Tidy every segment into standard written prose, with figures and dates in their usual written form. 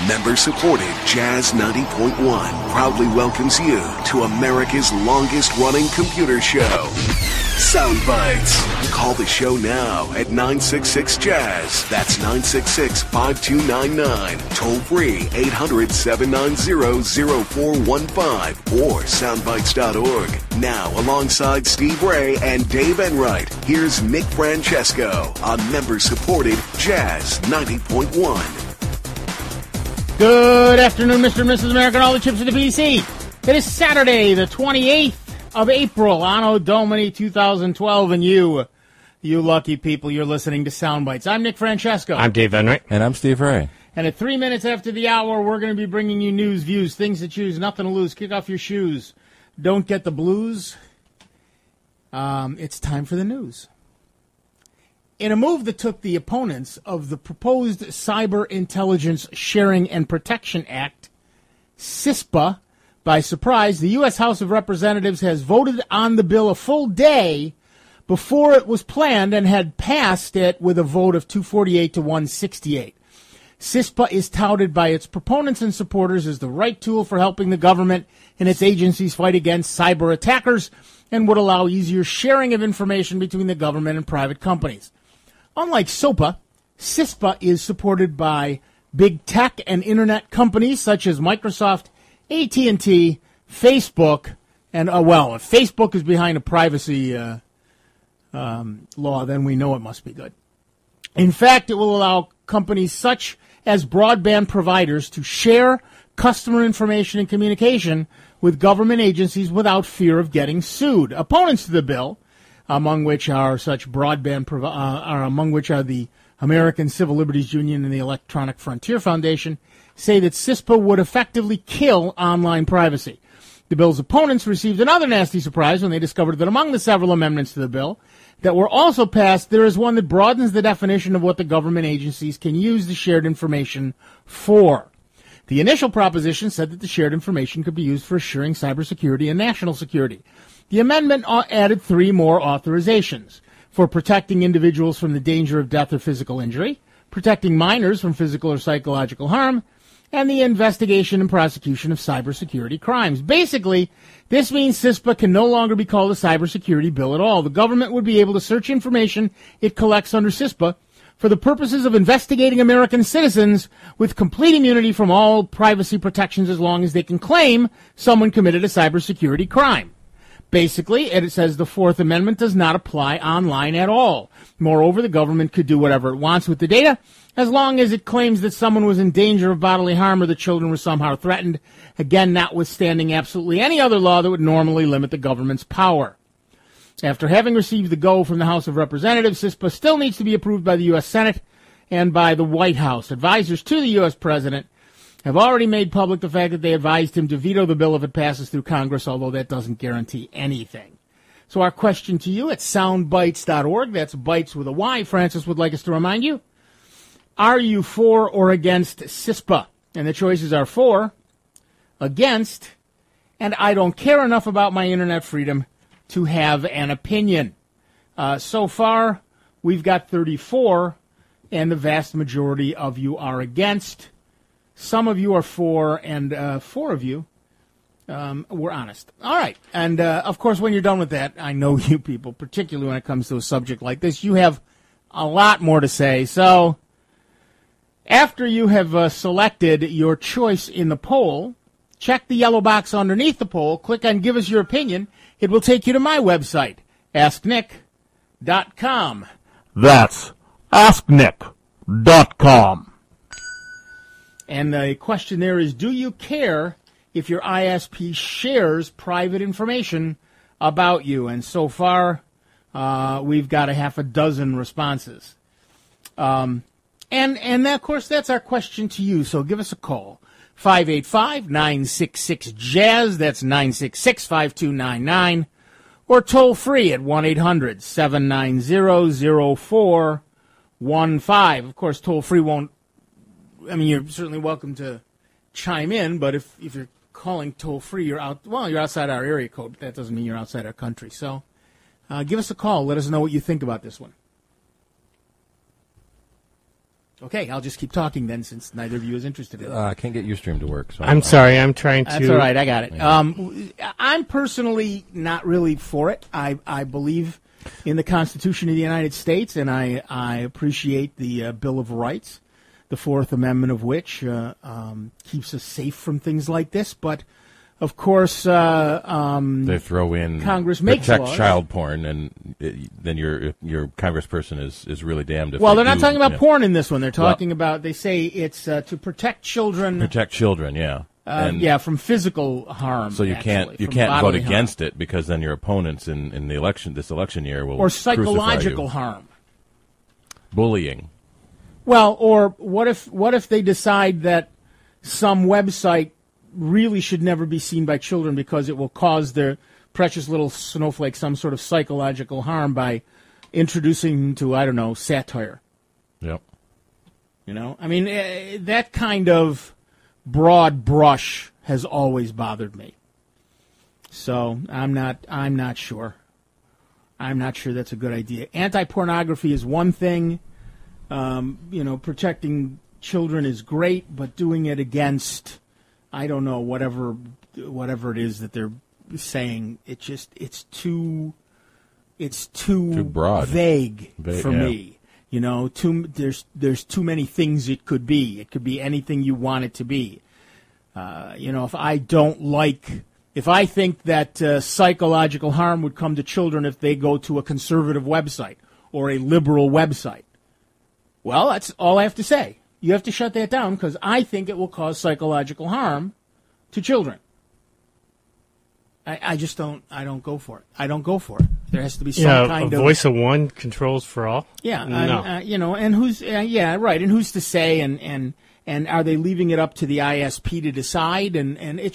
Member-supported Jazz 90.1 proudly welcomes you to America's longest-running computer show, Sound Bites. Call the show now at 966-JAZZ. That's 966-5299. Toll free 800-790-0415 or soundbites.org. Now, alongside Steve Ray and Dave Enright, here's Nick Francesco on member-supported Jazz 90.1. Good afternoon, Mr. and Mrs. America, and all the chips of the PC. It is Saturday, the 28th of April, Anno Domini 2012, and you lucky people, you're listening to Sound Bites. I'm Nick Francesco. I'm Dave Enright. And I'm Steve Ray. And at 3 minutes after the hour, we're going to be bringing you news, views, things to choose, nothing to lose. Kick off your shoes. Don't get the blues. It's time for the news. In a move that took the opponents of the proposed Cyber Intelligence Sharing and Protection Act, CISPA, by surprise, the U.S. House of Representatives has voted on the bill a full day before it was planned and had passed it with a vote of 248 to 168. CISPA is touted by its proponents and supporters as the right tool for helping the government and its agencies fight against cyber attackers and would allow easier sharing of information between the government and private companies. Unlike SOPA, CISPA is supported by big tech and internet companies such as Microsoft, AT&T, Facebook, and, if Facebook is behind a privacy law, then we know it must be good. In fact, it will allow companies such as broadband providers to share customer information and communication with government agencies without fear of getting sued. Opponents to the bill, among which are the American Civil Liberties Union and the Electronic Frontier Foundation, say that CISPA would effectively kill online privacy. The bill's opponents received another nasty surprise when they discovered that among the several amendments to the bill that were also passed, there is one that broadens the definition of what the government agencies can use the shared information for. The initial proposition said that the shared information could be used for assuring cybersecurity and national security. The amendment added 3 more authorizations: for protecting individuals from the danger of death or physical injury, protecting minors from physical or psychological harm, and the investigation and prosecution of cybersecurity crimes. Basically, this means CISPA can no longer be called a cybersecurity bill at all. The government would be able to search information it collects under CISPA for the purposes of investigating American citizens with complete immunity from all privacy protections as long as they can claim someone committed a cybersecurity crime. Basically, it says the Fourth Amendment does not apply online at all. Moreover, the government could do whatever it wants with the data as long as it claims that someone was in danger of bodily harm or the children were somehow threatened, again, notwithstanding absolutely any other law that would normally limit the government's power. After having received the go from the House of Representatives, CISPA still needs to be approved by the U.S. Senate and by the White House. Advisors to the U.S. President have already made public the fact that they advised him to veto the bill if it passes through Congress, although that doesn't guarantee anything. So our question to you at soundbites.org, that's bites with a Y, Francis would like us to remind you, are you for or against CISPA? And the choices are for, against, and I don't care enough about my internet freedom to have an opinion. So far, we've got 34, and the vast majority of you are against. Some of you are for, and 4 of you were honest. All right. And, of course, when you're done with that, I know you people, particularly when it comes to a subject like this, you have a lot more to say. So after you have selected your choice in the poll, check the yellow box underneath the poll, click on Give Us Your Opinion. It will take you to my website, AskNick.com. That's AskNick.com. And the question there is, do you care if your ISP shares private information about you? And so far, we've got a half a dozen responses. And of course, that's our question to you. So give us a call. 585-966-JAZZ. That's 966-5299. Or toll free at 1-800-790-0415. Of course, toll free won't. I mean, you're certainly welcome to chime in, but if you're calling toll-free, you're outside our area code. That doesn't mean you're outside our country. So give us a call. Let us know what you think about this one. Okay, I'll just keep talking then, since neither of you is interested in it. I can't get Ustream to work. So I'm sorry. I'm trying to. That's all right. I got it. I'm personally not really for it. I believe in the Constitution of the United States, and I appreciate the Bill of Rights, the Fourth Amendment of which keeps us safe from things like this. But of course, they throw in Congress makes protect laws. child porn, and then your congressperson is really damned if Well, they they're not do, talking about yeah. porn in this one. They're talking about. They say it's to protect children. Protect children, yeah. From physical harm. So you actually, can't from vote bodily against harm. it, because then your opponents in the election this election year will Or crucify psychological you. harm. Bullying. Well, or what if they decide that some website really should never be seen by children because it will cause their precious little snowflake some sort of psychological harm by introducing them to, I don't know, satire. Yep. You know, I mean, that kind of broad brush has always bothered me. So I'm not sure. I'm not sure that's a good idea. Anti-pornography is one thing. Protecting children is great, but doing it against, I don't know, whatever it is that they're saying, it's too broad. vague for yeah. me. You know, there's too many things it could be. It could be anything you want it to be. If I think that psychological harm would come to children if they go to a conservative website or a liberal website, well, that's all I have to say. You have to shut that down because I think it will cause psychological harm to children. I just don't. I don't go for it. I don't go for it. There has to be some kind a of voice of one controls for all. Yeah, No. and who's right, and who's to say, and are they leaving it up to the ISP to decide? And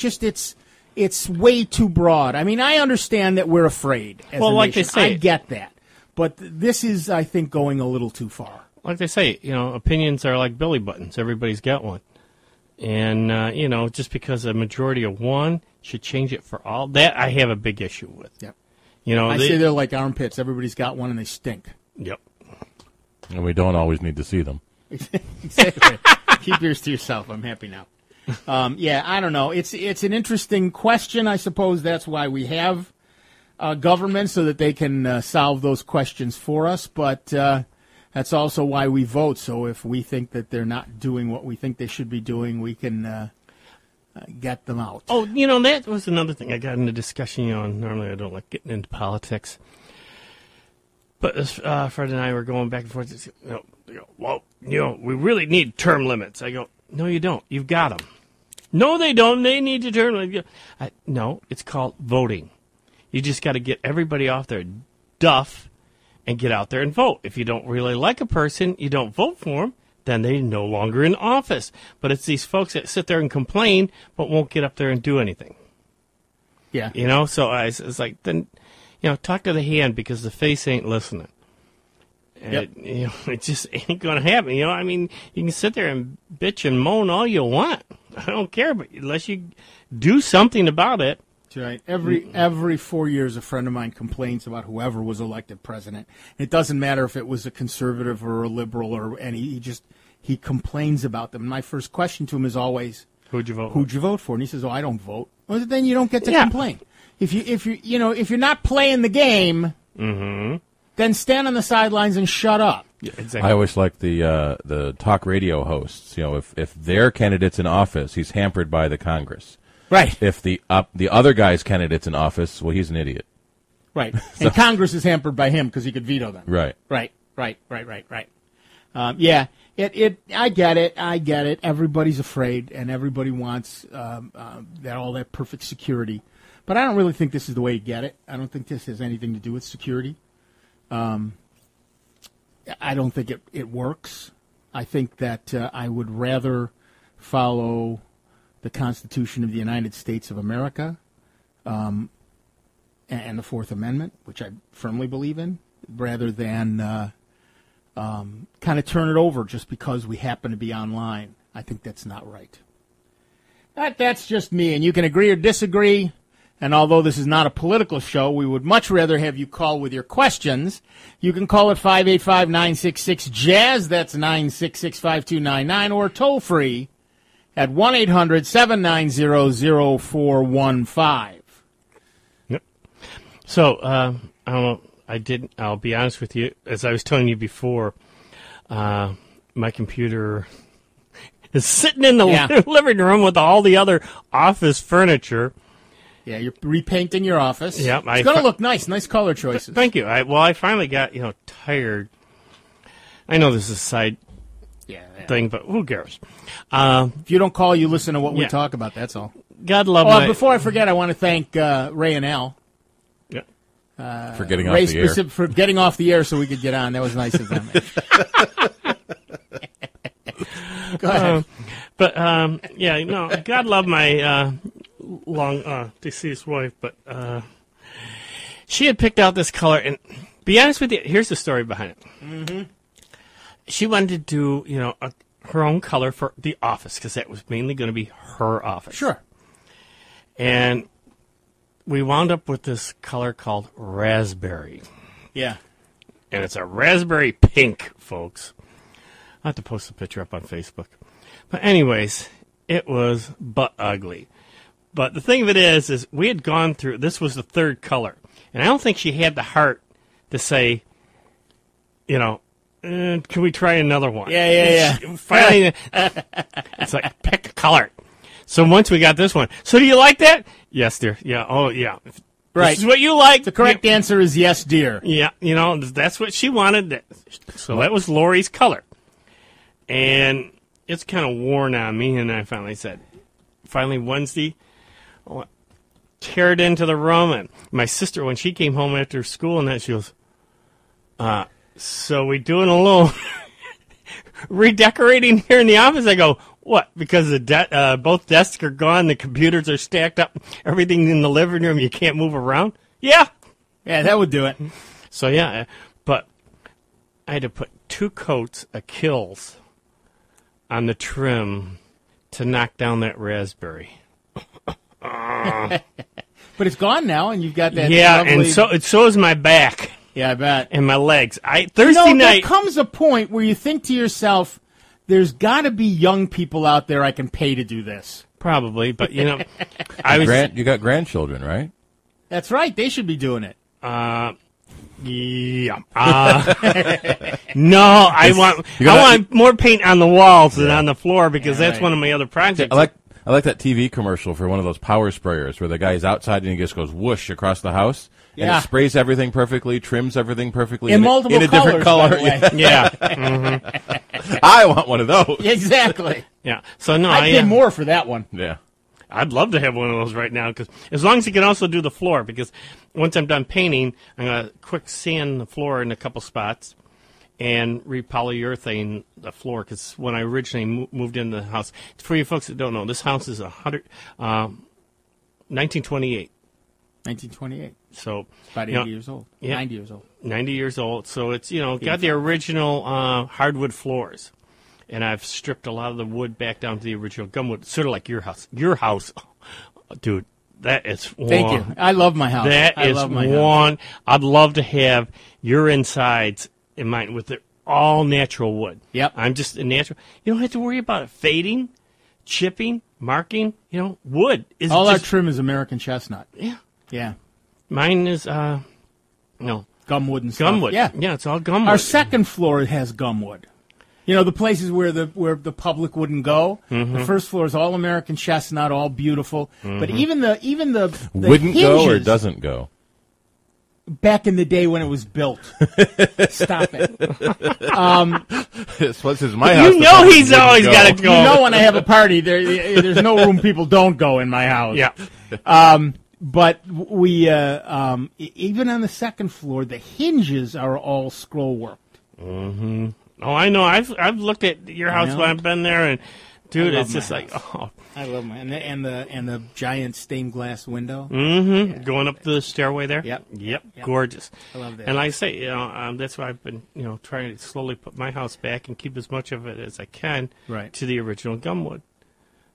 it's way too broad. I mean, I understand that we're afraid. As a like nation. they say, I get that, but this is, I think, going a little too far. Like they say, opinions are like belly buttons. Everybody's got one. And, just because a majority of one should change it for all, that I have a big issue with. Yep. I say they're like armpits. Everybody's got one and they stink. Yep. And we don't always need to see them. Exactly. Keep yours to yourself. I'm happy now. I don't know. It's an interesting question. I suppose that's why we have government, so that they can solve those questions for us. But that's also why we vote. So if we think that they're not doing what we think they should be doing, we can get them out. Oh, that was another thing I got in the discussion. Normally I don't like getting into politics. But Fred and I were going back and forth. We really need term limits. I go, no, you don't. You've got them. No, they don't. They need to term limits. No, it's called voting. You just got to get everybody off their duff and get out there and vote. If you don't really like a person, you don't vote for them, then they're no longer in office. But it's these folks that sit there and complain but won't get up there and do anything. Yeah. So it's like, then, talk to the hand because the face ain't listening. Yep. It just ain't going to happen. I mean, you can sit there and bitch and moan all you want. I don't care, but unless you do something about it. That's right. Every 4 years, a friend of mine complains about whoever was elected president. It doesn't matter if it was a conservative or a liberal, and he complains about them. My first question to him is always, "Who'd you vote? Who'd you vote for?" And he says, "Oh, I don't vote." Well, then you don't get to complain. If you're not playing the game, then stand on the sidelines and shut up. Yeah, exactly. I always like the talk radio hosts. If their candidate's in office, he's hampered by the Congress. Right. If the other guy's candidate's in office, well, he's an idiot. Right. And Congress is hampered by him because he could veto them. Right. Right. I get it. Everybody's afraid, and everybody wants that perfect security. But I don't really think this is the way to get it. I don't think this has anything to do with security. I don't think it works. I think that I would rather follow the Constitution of the United States of America and the Fourth Amendment, which I firmly believe in, rather than kind of turn it over just because we happen to be online. I think that's not right. That's just me, and you can agree or disagree. And although this is not a political show, we would much rather have you call with your questions. You can call at 585-966-JAZZ, that's 966-5299, or toll free at 1-800-790-0415. Yep. So, I don't know, I'll be honest with you, as I was telling you before, my computer is sitting in the living room with all the other office furniture. Yeah, you're repainting your office. Yep, it's going to look nice. Nice color choices. Thank you. I finally got, tired. I know this is a side thing, but who cares? If you don't call, you listen to what we talk about. That's all. God love before I forget, I want to thank Ray and Al. Yeah. For getting off the air. For getting off the air so we could get on. That was nice of them. Go ahead. God love my long deceased wife, but she had picked out this color, and be honest with you, here's the story behind it. Mm-hmm. She wanted to do, her own color for the office, because that was mainly going to be her office. Sure. And we wound up with this color called raspberry. Yeah. And it's a raspberry pink, folks. I'll have to post a picture up on Facebook. But anyways, it was butt ugly. But the thing of it is we had gone through, this was the third color. And I don't think she had the heart to say, can we try another one? Yeah. Finally, it's like, pick a color. So once we got this one, so do you like that? Yes, dear. Yeah, oh, yeah. Right. This is what you like. The correct answer is yes, dear. Yeah, that's what she wanted. So that was Lori's color. And it's kind of worn on me, and I finally Wednesday, tear it into the room. And my sister, when she came home after school and that, she goes, so we doing a little redecorating here in the office? I go, what? Because both desks are gone, the computers are stacked up, everything in the living room, you can't move around? Yeah. Yeah, that would do it. So, but I had to put 2 coats of Kills on the trim to knock down that raspberry. But it's gone now, and you've got that. Yeah, lovely... and so is my back. Yeah, I bet. And my legs. Thursday night. There comes a point where you think to yourself, "There's got to be young people out there I can pay to do this." Probably, but you got grandchildren, right? That's right. They should be doing it. Yeah. No, I want more paint on the walls than on the floor, because that's one of my other projects. I like that TV commercial for one of those power sprayers where the guy's outside and he just goes whoosh across the house. And it sprays everything perfectly, trims everything perfectly in multiple a different color. Yeah. Mm-hmm. I want one of those. Exactly. Yeah. So no, I'd pay more for that one. Yeah. I'd love to have one of those right now, because as long as you can also do the floor, because once I'm done painting, I'm going to quick sand the floor in a couple spots and repolyurethane the floor, because when I originally moved into the house, for you folks that don't know, this house is 1928. 1928. So about 80 years old. Yeah, 90 years old. 90 years old. So it's got the original hardwood floors. And I've stripped a lot of the wood back down to the original gumwood, sort of like your house. Your house, dude, that is one. Thank you. I love my house. I love my house. I'd love to have your insides in mine with all natural wood. Yep. I'm just a natural. You don't have to worry about it fading, chipping, marking. Wood is all our trim is American chestnut. Yeah. Yeah. Mine is gumwood and stuff. Gumwood. Yeah. Yeah, it's all gumwood. Our second floor has gumwood. The places where the public wouldn't go. Mm-hmm. The first floor is all American chestnut, all beautiful. Mm-hmm. But even the wouldn't hinges, go or doesn't go. Back in the day when it was built. Stop it. This is my house. He's always got to go. When I have a party, there's no room people don't go in my house. Yeah. But we even on the second floor, the hinges are all scroll worked. Mm-hmm. Oh, I know. I've looked at your house when I've been there, and dude, it's just house. I love my and the giant stained glass window. Mm-hmm. Yeah. Going up the stairway there. Yep. Gorgeous. I love that. And like I say, that's why I've been trying to slowly put my house back and keep as much of it as I can to the original gumwood.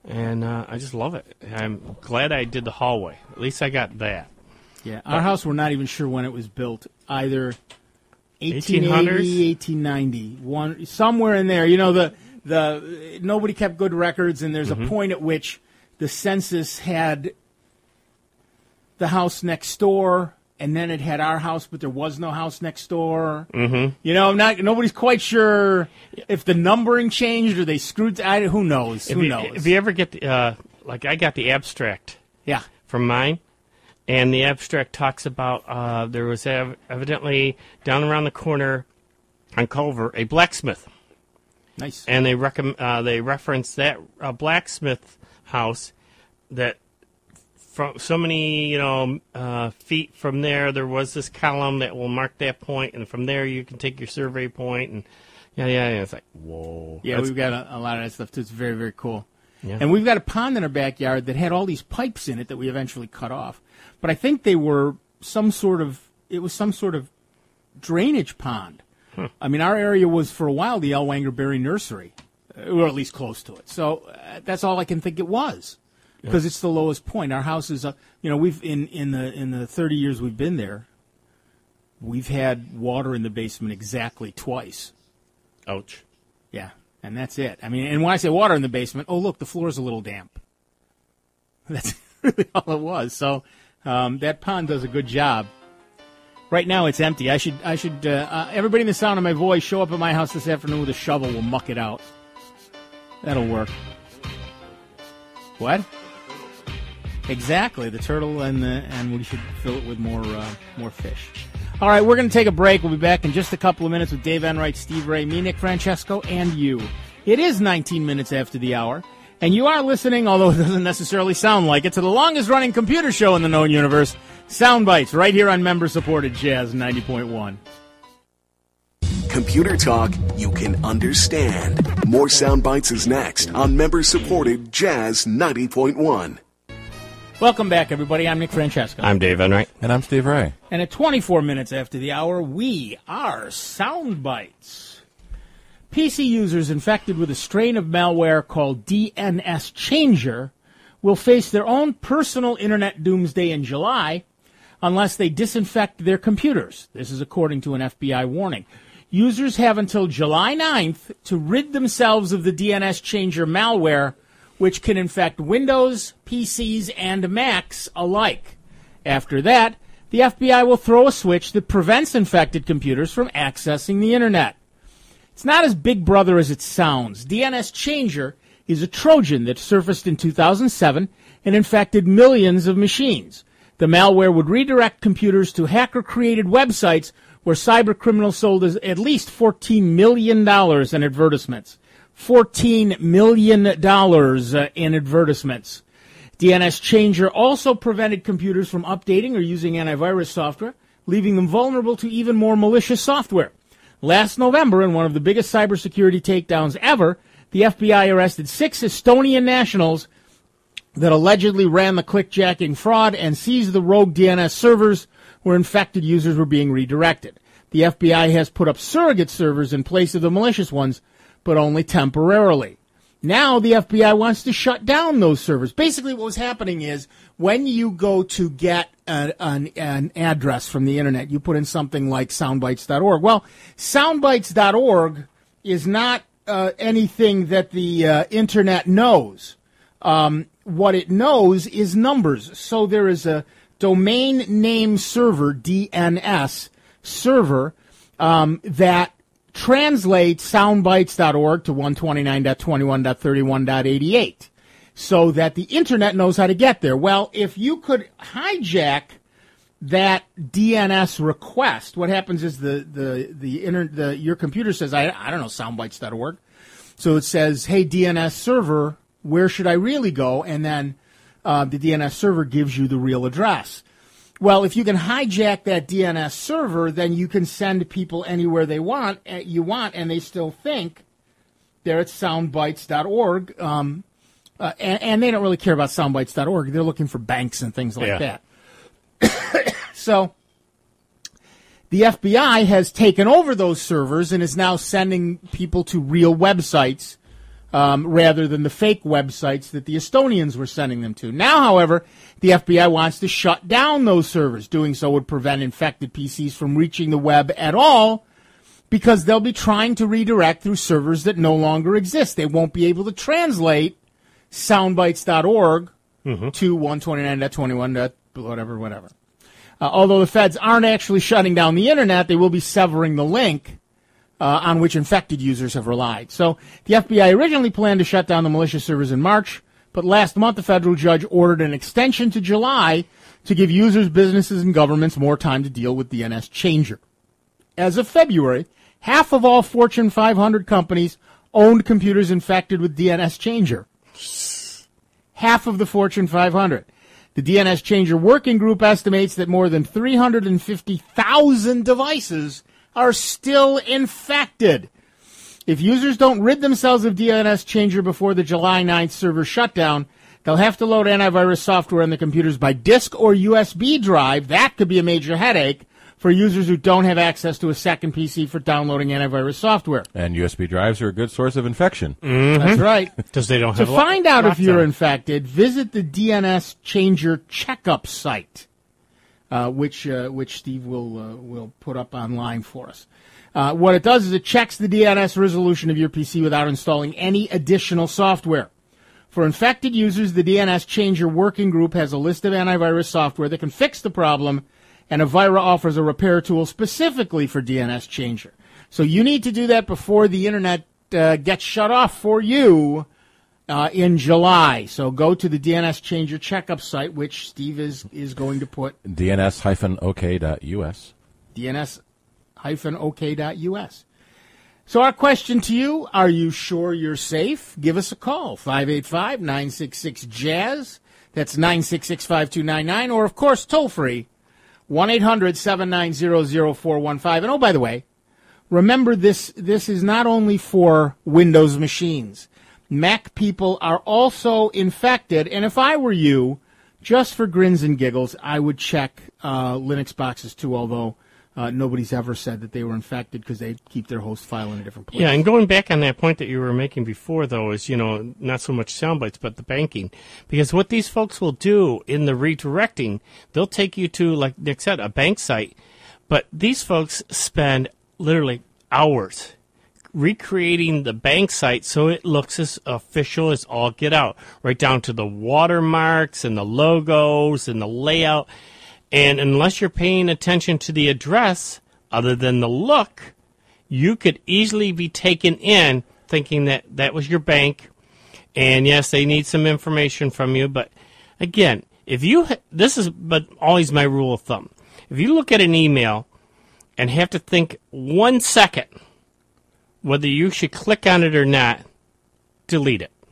And I just love it. I'm glad I did the hallway. At least I got that. Yeah, our house, we're not even sure when it was built. Either 1880, 1890, somewhere in there. You know, the nobody kept good records, and there's a point at which the census had the house next door, and then it had our house, but there was no house next door. Mm-hmm. You know, nobody's quite sure if the numbering changed or they screwed. Who knows? Who knows? If you ever get the, like I got the abstract, from mine, and the abstract talks about there was evidently down around the corner on Culver a blacksmith. Nice. And they reference that blacksmith house that. From so many, feet from there was this column that will mark that point, and from there you can take your survey point, and it's like, whoa. Yeah, we've got a lot of that stuff too. It's very, very cool. Yeah. And we've got a pond in our backyard that had all these pipes in it that we eventually cut off. But I think they were some sort of drainage pond. I mean, our area was for a while the Ellwanger Berry Nursery, or at least close to it. So that's all I can think it was. Because it's the lowest point. Our house is, we've in the 30 years we've been there, we've had water in the basement exactly twice. Ouch. Yeah, and that's it. I mean, and when I say water in the basement, oh look, the floor's a little damp. That's really all it was. So that pond does a good job. Right now it's empty. I should. Everybody in the sound of my voice show up at my house this afternoon with a shovel. We'll muck it out. That'll work. What? Exactly, the turtle, and we should fill it with more fish. All right, we're going to take a break. We'll be back in just a couple of minutes with Dave Enright, Steve Ray, me, Nick Francesco, and you. It is 19 minutes after the hour, and you are listening, although it doesn't necessarily sound like it, to the longest-running computer show in the known universe, Sound Bites, right here on member-supported Jazz 90.1. Computer talk you can understand. More Sound Bites is next on member-supported Jazz 90.1. Welcome back, everybody. I'm Nick Francesco. I'm Dave Enright. And I'm Steve Ray. And at 24 minutes after the hour, we are Sound Bites. PC users infected with a strain of malware called DNS Changer will face their own personal internet doomsday in July unless they disinfect their computers. This is according to an FBI warning. Users have until July 9th to rid themselves of the DNS Changer malware, which can infect Windows, PCs, and Macs alike. After that, the FBI will throw a switch that prevents infected computers from accessing the Internet. It's not as Big Brother as it sounds. DNS Changer is a Trojan that surfaced in 2007 and infected millions of machines. The malware would redirect computers to hacker-created websites where cybercriminals sold at least $14 million in advertisements. $14 million in advertisements. DNS Changer also prevented computers from updating or using antivirus software, leaving them vulnerable to even more malicious software. Last November, in one of the biggest cybersecurity takedowns ever, the FBI arrested 6 Estonian nationals that allegedly ran the clickjacking fraud and seized the rogue DNS servers where infected users were being redirected. The FBI has put up surrogate servers in place of the malicious ones, but only temporarily. Now the FBI wants to shut down those servers. Basically what was happening is when you go to get an address from the Internet, you put in something like soundbites.org. Well, soundbites.org is not anything that the Internet knows. What it knows is numbers. So there is a domain name server, DNS server, that translates soundbites.org to 129.21.31.88 so that the Internet knows how to get there. Well, if you could hijack that DNS request, what happens is your computer says, I don't know, soundbites.org. So it says, hey, DNS server, where should I really go? And then the DNS server gives you the real address. Well, if you can hijack that DNS server, then you can send people anywhere you want, and they still think they're at soundbites.org. And they don't really care about soundbites.org. They're looking for banks and things like that. So the FBI has taken over those servers and is now sending people to real websites rather than the fake websites that the Estonians were sending them to. Now, however, the FBI wants to shut down those servers. Doing so would prevent infected PCs from reaching the web at all, because they'll be trying to redirect through servers that no longer exist. They won't be able to translate soundbites.org to 129.21. Whatever. Although the feds aren't actually shutting down the Internet, they will be severing the link on which infected users have relied. So the FBI originally planned to shut down the malicious servers in March, but last month a federal judge ordered an extension to July to give users, businesses, and governments more time to deal with DNS Changer. As of February, half of all Fortune 500 companies owned computers infected with DNS Changer. Half of the Fortune 500. The DNS Changer Working Group estimates that more than 350,000 devices are still infected. If users don't rid themselves of DNS Changer before the July 9th server shutdown, they'll have to load antivirus software on the computers by disk or USB drive. That could be a major headache for users who don't have access to a second PC for downloading antivirus software. And USB drives are a good source of infection. That's right. Because they don't have to find out if you're infected, visit the DNS Changer checkup site, which Steve will put up online for us. What it does is it checks the DNS resolution of your PC without installing any additional software. For infected users, the DNS Changer Working Group has a list of antivirus software that can fix the problem, and Avira offers a repair tool specifically for DNS Changer. So you need to do that before the Internet gets shut off for you in July. So go to the DNS Changer checkup site, which Steve is going to put. DNS-OK.us. DNS-OK.us. So our question to you, are you sure you're safe? Give us a call, 585-966-JAZZ. That's 966-5299. Or, of course, toll free, 1-800-790-0415. And, oh, by the way, remember this is not only for Windows machines. Mac people are also infected. And if I were you, just for grins and giggles, I would check Linux boxes, too, although nobody's ever said that they were infected because they keep their host file in a different place. Yeah, and going back on that point that you were making before, though, is, not so much soundbites, but the banking. Because what these folks will do in the redirecting, they'll take you to, like Nick said, a bank site. But these folks spend literally hours recreating the bank site so it looks as official as all get out, right down to the watermarks and the logos and the layout. And unless you're paying attention to the address, other than the look, you could easily be taken in thinking that that was your bank. And yes, they need some information from you. But again, this is always my rule of thumb. If you look at an email and have to think 1 second whether you should click on it or not, delete it.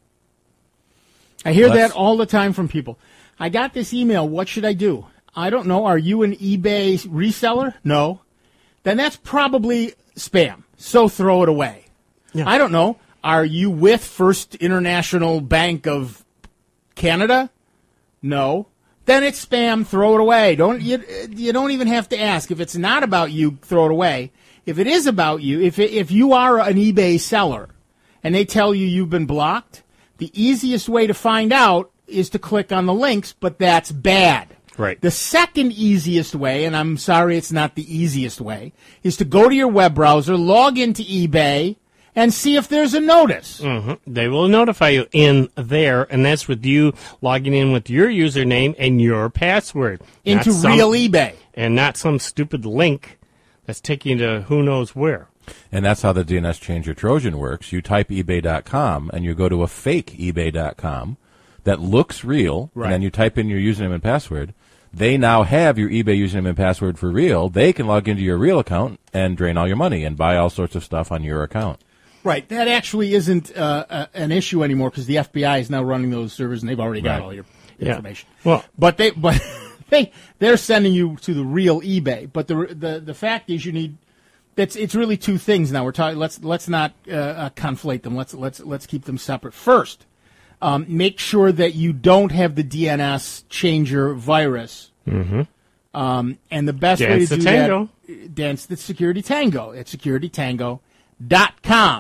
I hear that all the time from people. I got this email. What should I do? I don't know. Are you an eBay reseller? No. Then that's probably spam. So throw it away. Yeah. I don't know. Are you with First International Bank of Canada? No. Then it's spam. Throw it away. You don't even have to ask. If it's not about you, throw it away. If it is about you, if you are an eBay seller and they tell you you've been blocked, the easiest way to find out is to click on the links, but that's bad. Right. The second easiest way, and I'm sorry it's not the easiest way, is to go to your web browser, log into eBay, and see if there's a notice. Mm-hmm. They will notify you in there, and that's with you logging in with your username and your password. Into real eBay. And not some stupid link that's taking you to who knows where. And that's how the DNS Changer Trojan works. You type eBay.com, and you go to a fake eBay.com that looks real, right. And then you type in your username and password. They now have your eBay username and password for real. They can log into your real account and drain all your money and buy all sorts of stuff on your account. Right. That actually isn't an issue anymore because the FBI is now running those servers, and they've already got all your information. Well, but they're sending you to the real eBay. But the fact is, you need. It's really two things now. We're talking. Let's not conflate them. Let's keep them separate. First, make sure that you don't have the DNS Changer virus. Mm-hmm. And the best way to do that, dance the Security Tango at securitytango.com.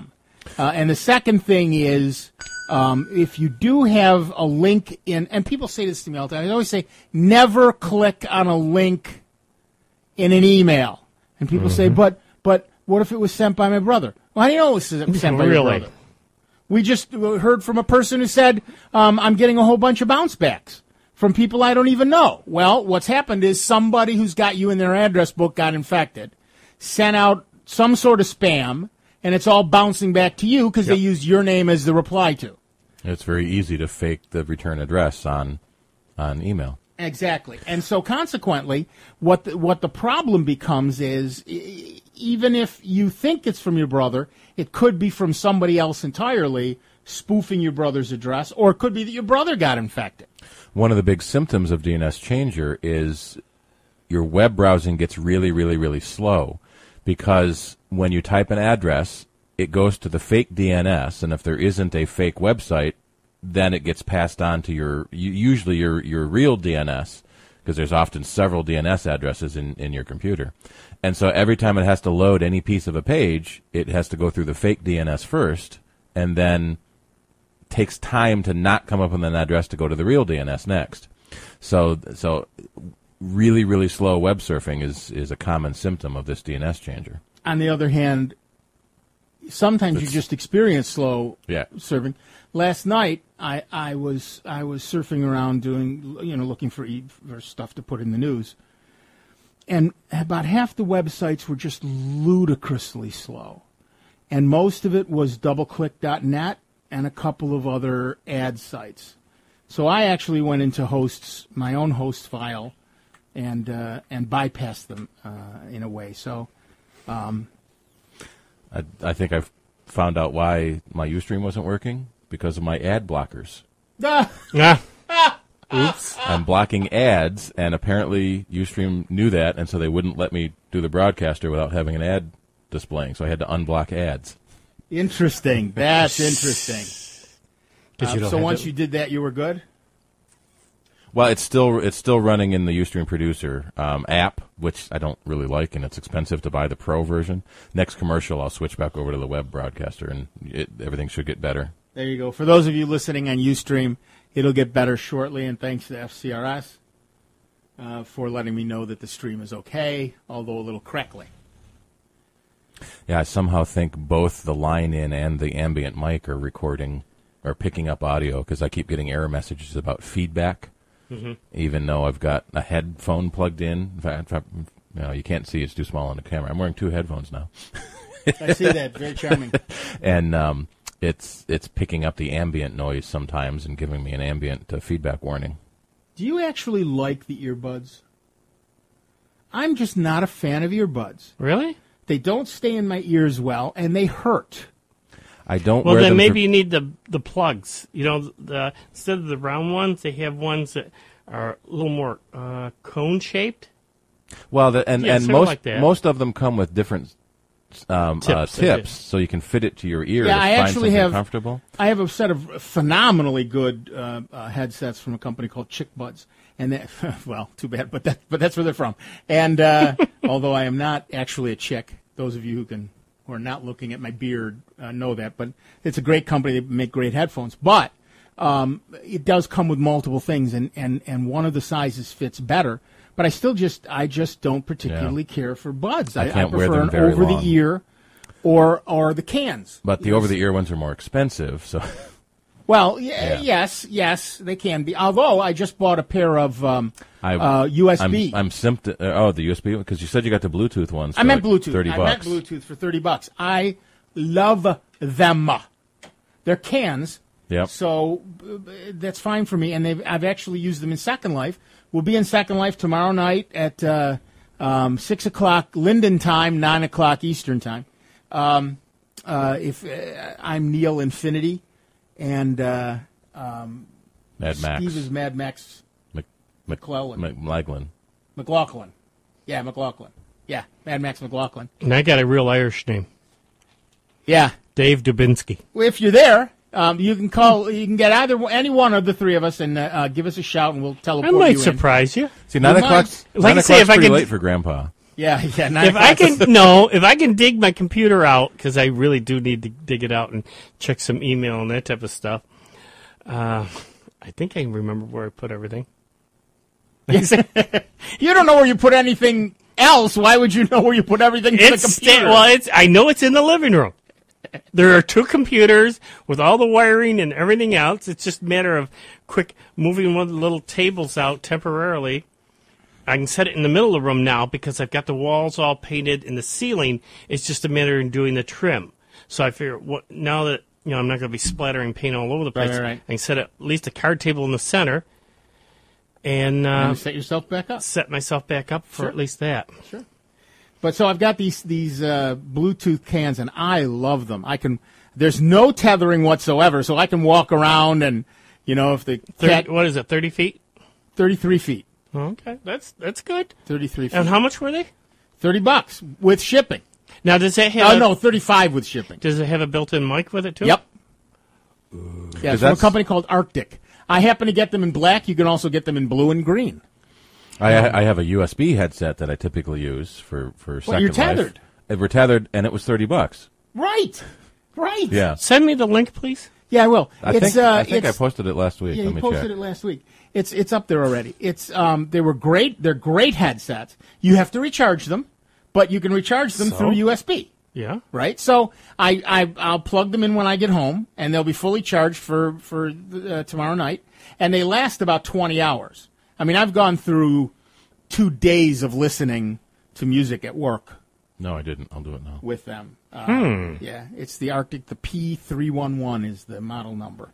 And the second thing is, if you do have a link in, and people say this to me all the time, I always say, never click on a link in an email. And people say, but what if it was sent by my brother? Well, how do you know it was sent by your brother? We just heard from a person who said, I'm getting a whole bunch of bounce backs from people I don't even know. Well, what's happened is somebody who's got you in their address book got infected, sent out some sort of spam, and it's all bouncing back to you because they used your name as the reply to. It's very easy to fake the return address on email. Exactly. And so consequently, what the problem becomes is, even if you think it's from your brother, it could be from somebody else entirely spoofing your brother's address, or it could be that your brother got infected. One of the big symptoms of DNS Changer is your web browsing gets really, really, really slow, because when you type an address, it goes to the fake DNS, and if there isn't a fake website, then it gets passed on to usually your real DNS, because there's often several DNS addresses in your computer. And so every time it has to load any piece of a page, it has to go through the fake DNS first, and then takes time to not come up with an address to go to the real DNS next. So really, really slow web surfing is a common symptom of this DNS changer. On the other hand, sometimes you just experience slow surfing. Last night, I was surfing around looking for stuff to put in the news, and about half the websites were just ludicrously slow, and most of it was doubleclick.net and a couple of other ad sites. So I actually went into my own host file, and bypassed them in a way. So I think I've found out why my Ustream wasn't working. Because of my ad blockers. Oops. I'm blocking ads, and apparently Ustream knew that, and so they wouldn't let me do the broadcaster without having an ad displaying, so I had to unblock ads. Interesting. That's interesting. So once you did that, you were good? Well, it's still running in the Ustream Producer app, which I don't really like, and it's expensive to buy the Pro version. Next commercial, I'll switch back over to the web broadcaster, and everything should get better. There you go. For those of you listening on Ustream, it'll get better shortly, and thanks to FCRS for letting me know that the stream is okay, although a little crackly. Yeah, I somehow think both the line-in and the ambient mic are recording or picking up audio, because I keep getting error messages about feedback, even though I've got a headphone plugged in. In fact, you can't see, it's too small on the camera. I'm wearing two headphones now. I see that. Very charming. And it's picking up the ambient noise sometimes and giving me an ambient feedback warning. Do you actually like the earbuds? I'm just not a fan of earbuds. Really? They don't stay in my ears well, and they hurt. I don't. Well, wear then them maybe you need the plugs. Instead of the round ones, they have ones that are a little more cone shaped. Well, most of them come with different tips, so you can fit it to your ear. Yeah, to I find actually something have comfortable. I have a set of phenomenally good headsets from a company called Chick Buds, and that, well, too bad, but that's where they're from. And although I am not actually a chick, those of you who are not looking at my beard know that. But it's a great company; they make great headphones. But it does come with multiple things, and one of the sizes fits better. But I just don't particularly care for buds. I prefer an over-the-ear or the cans. But the over-the-ear ones are more expensive, so. Well, yes, they can be. Although I just bought a pair of USB. I'm simped. The USB, because you said you got the Bluetooth ones. I meant Bluetooth. $30. I meant Bluetooth for $30. I love them. They're cans. Yep. So that's fine for me, and I've actually used them in Second Life. We'll be in Second Life tomorrow night at 6 o'clock Linden time, 9 o'clock Eastern time. If I'm Neil Infinity, and Mad Max. Steve is Mad Max McLaughlin. McLaughlin. Yeah, McLaughlin. Yeah, Mad Max McLaughlin. And I got a real Irish name. Yeah. Dave Dubinsky. If you're there, you can call. You can get any one of the three of us and give us a shout, and we'll teleport you in. I might surprise you. See, 9 o'clock's Like I say, if I pretty could, late for Grandpa. Yeah. If I can dig my computer out, because I really do need to dig it out and check some email and that type of stuff. I think I remember where I put everything. You don't know where you put anything else. Why would you know where you put everything in the computer? I know it's in the living room. There are 2 computers with all the wiring and everything else. It's just a matter of quick moving one of the little tables out temporarily. I can set it in the middle of the room now because I've got the walls all painted and the ceiling. It's just a matter of doing the trim. So I figure now that I'm not going to be splattering paint all over the place, Right. I can set at least a card table in the center and set yourself back up. Set myself back up for at least that. Sure. But so I've got these Bluetooth cans, and I love them. There's no tethering whatsoever, so I can walk around and, if the cat... What is it, 30 feet? 33 feet. Okay, that's good. 33 feet. And how much were they? $30 with shipping. Now, does it have... no, 35 with shipping. Does it have a built-in mic with it, too? Yep. Yeah, it's from a company called Arctic. I happen to get them in black. You can also get them in blue and green. I have a USB headset that I typically use for Second Life. You're tethered. We're tethered, and it was $30. Right. Yeah. Send me the link, please. Yeah, I will. I think I posted it last week. Yeah, Let you me posted check. it last week. It's up there already. They were great. They're great headsets. You have to recharge them, but you can recharge them through USB. Yeah. Right. So I'll plug them in when I get home, and they'll be fully charged for tomorrow night, and they last about 20 hours. I mean, I've gone through 2 days of listening to music at work. No, I didn't. I'll do it now. With them. Yeah, it's the Arctic. The P311 is the model number.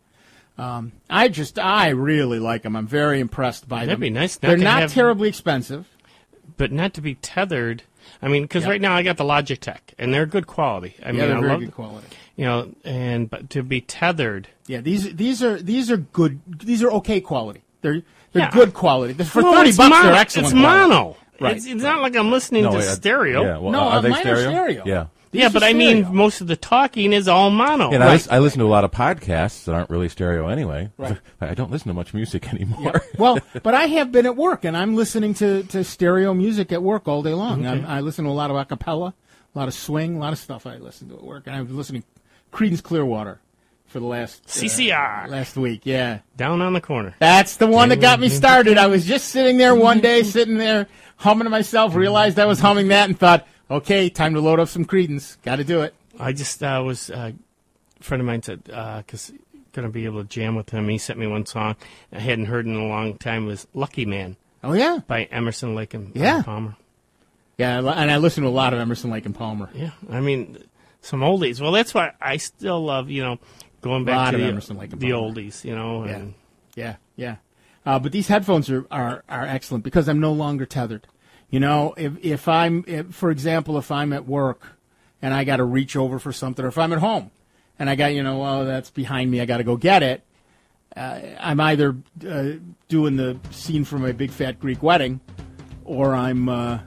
I really like them. I'm very impressed by them. That'd be nice. They're not terribly expensive. But not to be tethered. I mean, because right now I got the Logitech, and they're good quality. I mean, they're I very love good quality. But to be tethered. Yeah, these are good. These are okay quality. They're good quality. For $30, they're excellent. It's mono. Right. It's not like I'm listening to stereo. Yeah, well, No, are they mine are stereo? stereo. Yeah. These but are I mean, stereo. most of the talking is all mono. And I listen to a lot of podcasts that aren't really stereo anyway. Right. I don't listen to much music anymore. Yeah. Well, but I have been at work, and I'm listening to stereo music at work all day long. Okay. I listen to a lot of a cappella, a lot of swing, a lot of stuff I listen to at work. And I was listening to Creedence Clearwater for the last... CCR. Last week, yeah. Down on the corner. That's the one that got me started. I was just sitting there one day, humming to myself, realized I was humming that, and thought, okay, time to load up some Creedence. Got to do it. I just was a friend of mine said because going to be able to jam with him. He sent me one song I hadn't heard in a long time. Was "Lucky Man." Oh yeah, by Emerson, Lake and Palmer. Yeah, and I listen to a lot of Emerson, Lake and Palmer. Yeah, I mean some oldies. Well, that's why I still love going back to the oldies. And yeah. But these headphones are excellent because I'm no longer tethered. If I'm, for example, if I'm at work and I got to reach over for something, or if I'm at home and I got, that's behind me, I got to go get it. I'm either doing the scene from My Big Fat Greek Wedding, or I'm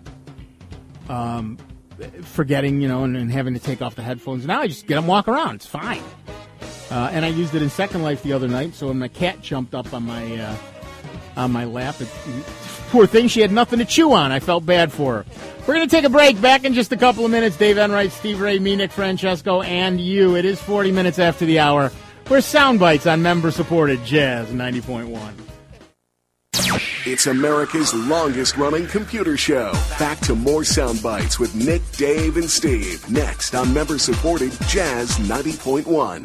forgetting, and having to take off the headphones. Now I just get them, walk around. It's fine. And I used it in Second Life the other night, so when my cat jumped up on my lap, poor thing, she had nothing to chew on. I felt bad for her. We're going to take a break. Back in just a couple of minutes. Dave Enright, Steve Ray, me, Nick Francesco, and you. It is 40 minutes after the hour. We're Sound Bites on member-supported Jazz 90.1. It's America's longest-running computer show. Back to more Sound Bites with Nick, Dave, and Steve. Next on member-supported Jazz 90.1.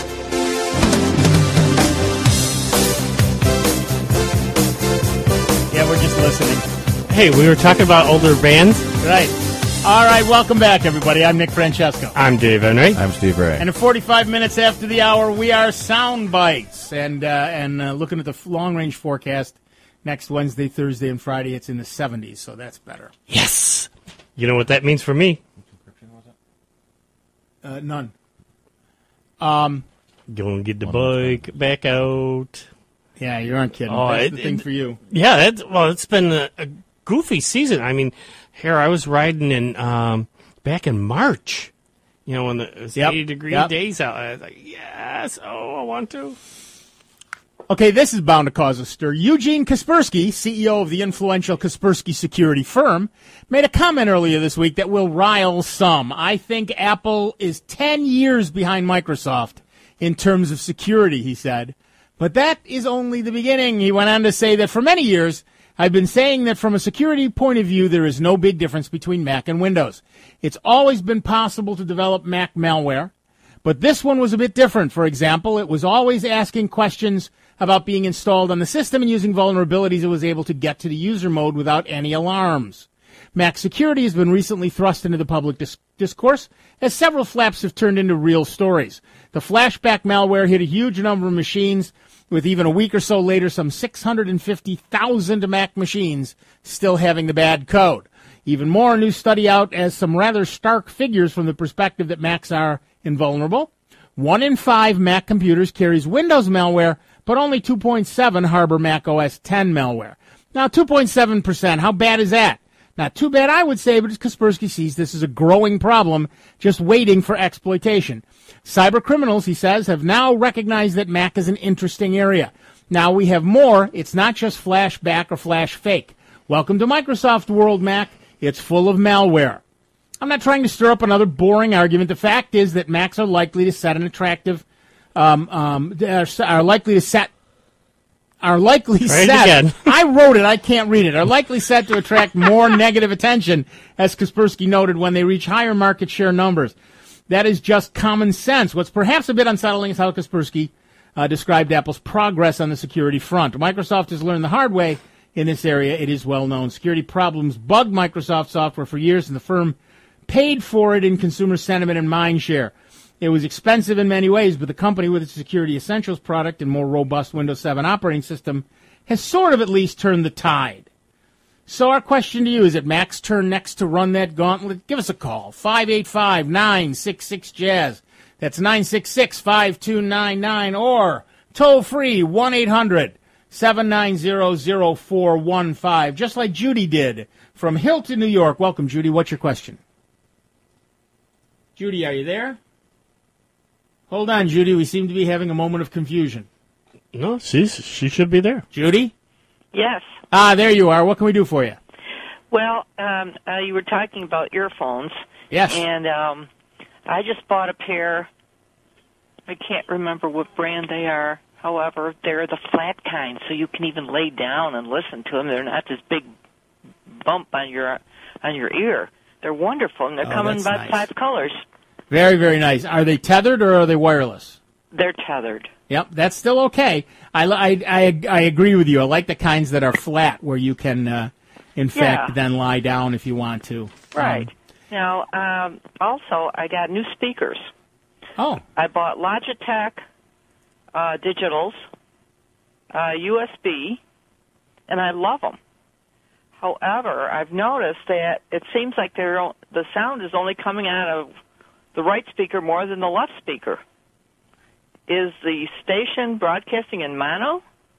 Yeah, we're just listening. Hey, we were talking about older bands. Right. All right, welcome back, everybody. I'm Nick Francesco. I'm Dave Enright. I'm Steve Ray. And at 45 minutes after the hour, we are Sound Bites. And looking at the long-range forecast, next Wednesday, Thursday, and Friday, it's in the 70s, so that's better. Yes! You know what that means for me? None. Go and get the bike back out. Yeah, you aren't kidding. Oh, That's the thing for you. Yeah, it's been a goofy season. I mean, here I was riding in back in March, when it was 80-degree days out. I was like, yes, I want to. Okay, this is bound to cause a stir. Eugene Kaspersky, CEO of the influential Kaspersky security firm, made a comment earlier this week that will rile some. I think Apple is 10 years behind Microsoft in terms of security, he said. But that is only the beginning. He went on to say that for many years, I've been saying that from a security point of view, there is no big difference between Mac and Windows. It's always been possible to develop Mac malware, but this one was a bit different. For example, it was always asking questions about being installed on the system and using vulnerabilities it was able to get to the user mode without any alarms. Mac security has been recently thrust into the public discourse as several flaps have turned into real stories. The flashback malware hit a huge number of machines, with even a week or so later some 650,000 Mac machines still having the bad code. Even more, a new study out as some rather stark figures from the perspective that Macs are invulnerable. 1 in 5 Mac computers carries Windows malware, but only 2.7 harbor Mac OS X malware. Now, 2.7%, how bad is that? Not too bad, I would say, but Kaspersky sees this as a growing problem, just waiting for exploitation. Cyber criminals, he says, have now recognized that Mac is an interesting area. Now we have more. It's not just flashback or flash fake. Welcome to Microsoft World, Mac. It's full of malware. I'm not trying to stir up another boring argument. The fact is that Macs are likely to set an attractive are likely set. I wrote it. I can't read it. Are likely set to attract more negative attention, as Kaspersky noted, when they reach higher market share numbers. That is just common sense. What's perhaps a bit unsettling is how Kaspersky described Apple's progress on the security front. Microsoft has learned the hard way in this area. It is well known. Security problems bugged Microsoft software for years, and the firm paid for it in consumer sentiment and mind share. It was expensive in many ways, but the company, with its Security Essentials product and more robust Windows 7 operating system, has sort of at least turned the tide. So our question to you, is it Mac's turn next to run that gauntlet? Give us a call, 585-966-JAZZ. That's 966-5299, or toll-free, 1-800-790-0415, just like Judy did from Hilton, New York. Welcome, Judy. What's your question? Judy, are you there? Hold on, Judy. We seem to be having a moment of confusion. No, she should be there. Judy? Yes. There you are. What can we do for you? Well, you were talking about earphones. Yes. And I just bought a pair. I can't remember what brand they are. However, they're the flat kind, so you can even lay down and listen to them. They're not this big bump on your ear. They're wonderful, and they're coming by nice. 5 colors. Very, very nice. Are they tethered or are they wireless? They're tethered. Yep, that's still okay. I agree with you. I like the kinds that are flat, where you can, in fact, then lie down if you want to. Right. Now, also, I got new speakers. Oh. I bought Logitech digitals, USB, and I love them. However, I've noticed that it seems like the sound is only coming out of the right speaker more than the left speaker. Is the station broadcasting in mono?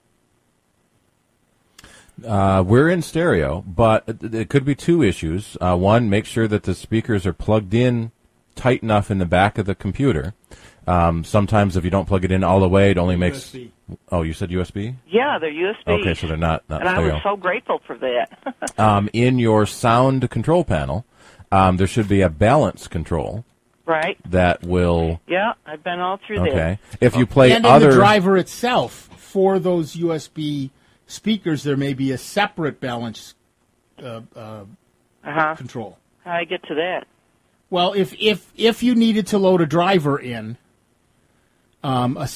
We're in stereo, but it could be 2 issues. One, make sure that the speakers are plugged in tight enough in the back of the computer. Sometimes if you don't plug it in all the way, it only makes... USB. Oh, you said USB? Yeah, they're USB. Okay, so they're not and stereo. I was so grateful for that. In your sound control panel, there should be a balance control. Right. That will... Yeah, I've been all through that. Okay. If you play and other... in the driver itself, for those USB speakers, there may be a separate balance control. How do I get to that? Well, if you needed to load a driver in, a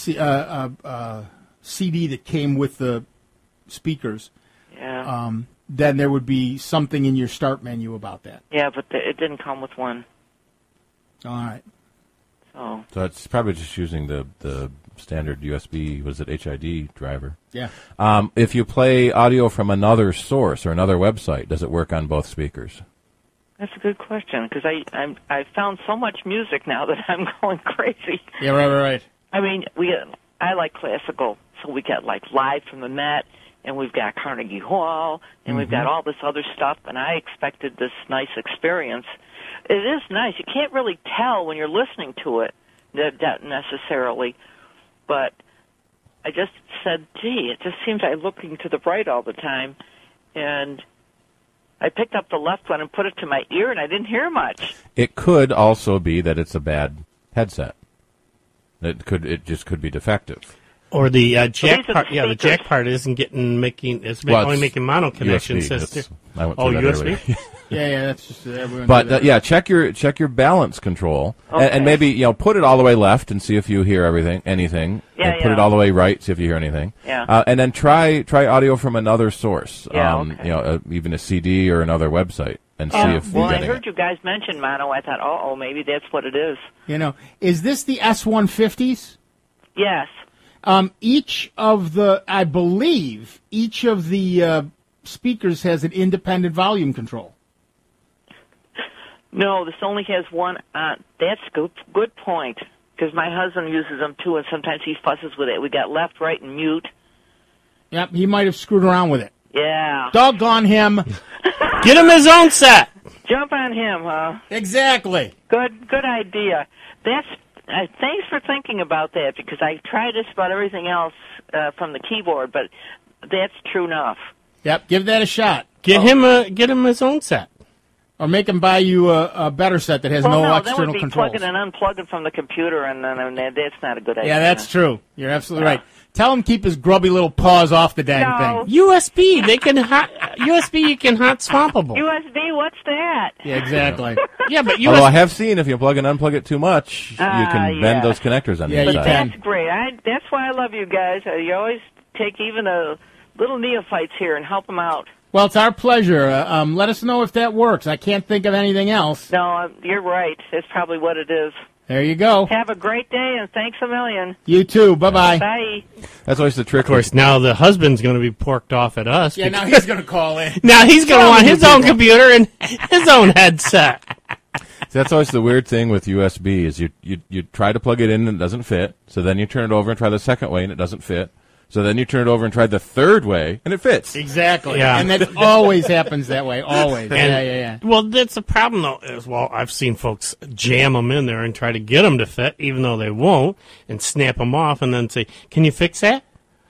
CD that came with the speakers, then there would be something in your start menu about that. Yeah, but it didn't come with one. All right. So it's probably just using the standard USB, was it HID driver? Yeah. If you play audio from another source or another website, does it work on both speakers? That's a good question, because I found so much music now that I'm going crazy. Yeah, right. I mean, I like classical, so we got like Live from the Met, and we've got Carnegie Hall, and we've got all this other stuff, and I expected this nice experience. It is nice. You can't really tell when you're listening to it that necessarily, but I just said, gee, it just seems I'm looking to the right all the time. And I picked up the left one and put it to my ear, and I didn't hear much. It could also be that it's a bad headset. It just could be defective. Or the jack these are part. the Yeah, the jack speakers. part isn't making. It's Well, only it's making mono connections. USB. I went through that USB. earlier. Yeah, that's just everyone. But check your balance control, Okay. and maybe put it all the way left and see if you hear anything. Yeah, and put it yeah. all the way right, see if you hear anything. Yeah. And then try audio from another source. Yeah, okay. Even a CD or another website, and see if Well, you're I getting heard it. you guys mention mono. I thought, oh, maybe that's what it is. Is this the S150s? Yes. I believe each of the speakers has an independent volume control. No, this only has one. That's good point. Because my husband uses them too, and sometimes he fusses with it. We got left, right, and mute. Yep, he might have screwed around with it. Yeah. Doggone him. Get him his own set. Jump on him, huh? Exactly. Good idea. Thanks for thinking about that, because I tried just about everything else from the keyboard, but that's true enough. Yep, give that a shot. Get him his own set. Or make him buy you a better set that has Well, no that external would be controls. plugging and unplugging from the computer, and that's not a good idea. Yeah, that's true. You're absolutely right. Tell him keep his grubby little paws off the dang No. thing. USB. They can USB. You can hot swappable. USB, what's that? Yeah, exactly. Yeah, but Although I USB. have seen if you plug and unplug it too much, you can yeah. bend those connectors on Yeah, the you inside. can. That's great. That's why I love you guys. You always take even the little neophytes here and help them out. Well, it's our pleasure. Let us know if that works. I can't think of anything else. No, you're right. That's probably what it is. There you go. Have a great day, and thanks a million. You too. Bye-bye. Bye. That's always the trick. Of course, now the husband's going to be porked off at us. Yeah, now he's going to call in. Now he's going to want his own computer and his own headset. That's always the weird thing with USB is you try to plug it in and it doesn't fit. So then you turn it over and try the second way and it doesn't fit. So then you turn it over and try the third way and it fits. Exactly. Yeah. And that always happens that way. Always. Yeah. Well, that's the problem, though, is, I've seen folks jam them in there and try to get them to fit, even though they won't, and snap them off and then say, can you fix that?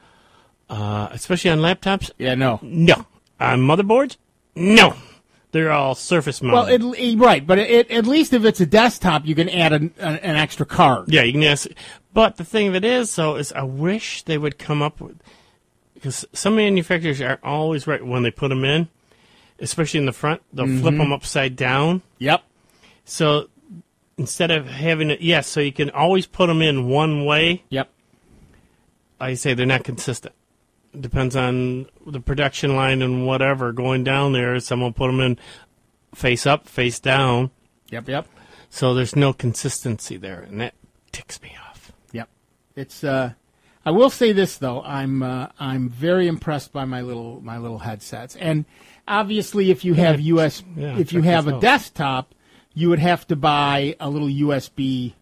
Especially on laptops? Yeah, no. No. On motherboards? No. They're all surface mounted. Well, right, but at least if it's a desktop, you can add an extra card. Yeah, you can ask. But the thing of it is, though, is I wish they would come up with, because some manufacturers are always right when they put them in, especially in the front, they'll flip them upside down. Yep. So instead of having it, so you can always put them in one way. Yep. Like I say, they're not consistent. It depends on the production line and whatever going down there. Someone put them in face up, face down. Yep. So there's no consistency there, and that ticks me off. Yep. It's. I will say this though. I'm very impressed by my little headsets, and obviously, if you have if you check have this a out. desktop, you would have to buy a little USB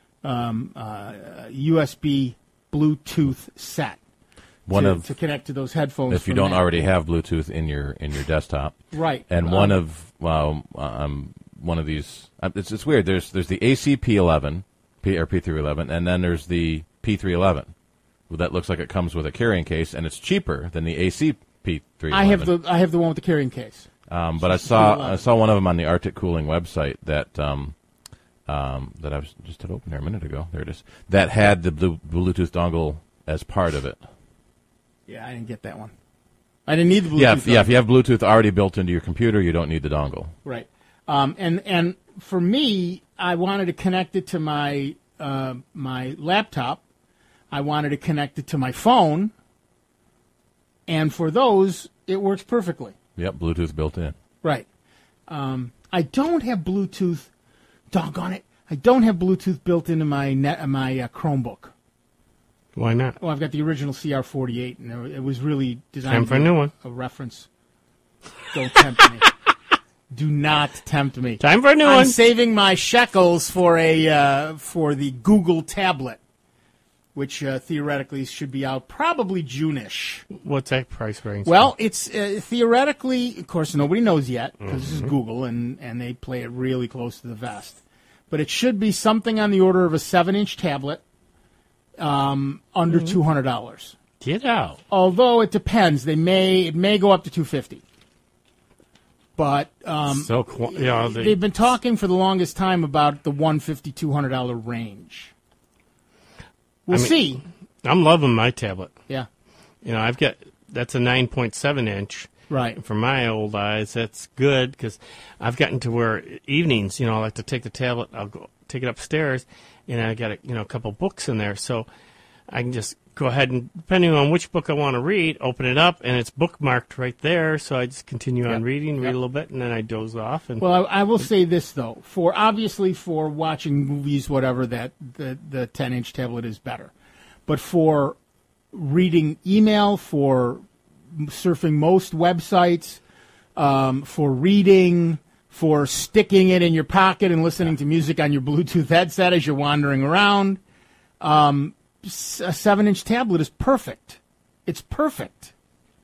Bluetooth set. To connect to those headphones. If you from don't that. already have Bluetooth in your desktop, Right. And one of these, it's weird. There's the ACP11, or P311, and then there's the P311. Well, that looks like it comes with a carrying case, and it's cheaper than the ACP311. I have the one with the carrying case. But I saw one of them on the Arctic Cooling website that that I was just had open there a minute ago. There it is. That had the Bluetooth dongle as part of it. Yeah, I didn't get that one. I didn't need the Bluetooth. Yeah. If you have Bluetooth already built into your computer, you don't need the dongle. Right. And for me, I wanted to connect it to my my laptop. I wanted to connect it to my phone. And for those, it works perfectly. Yep, Bluetooth built in. Right. I don't have Bluetooth. Doggone it! I don't have Bluetooth built into my Chromebook. Why not? Well, I've got the original CR48, and it was really designed Time for a new one. A reference. Don't tempt me. Do not tempt me. Time for a new I'm one. saving my shekels for the Google tablet, which theoretically should be out probably June-ish. What's that price range? Well, it's theoretically, of course, nobody knows yet because this is Google, and they play it really close to the vest. But it should be something on the order of a 7-inch tablet. under $200. Get out. Although it depends, it may go up to $250. But they've been talking for the longest time about the $150, $200 range. We'll see. I'm loving my tablet. Yeah. That's a 9.7 inch. Right. For my old eyes, that's good because I've gotten to where evenings, I like to take the tablet, I'll go take it upstairs, and I got a couple books in there, so I can just go ahead and, depending on which book I want to read, open it up, and it's bookmarked right there, so I just continue on read a little bit, and then I doze off. Well, I will say this, though. For watching movies, whatever, that the 10-inch tablet is better. But for reading email, for surfing most websites, for reading, for sticking it in your pocket and listening to music on your Bluetooth headset as you're wandering around, a 7-inch tablet is perfect. It's perfect.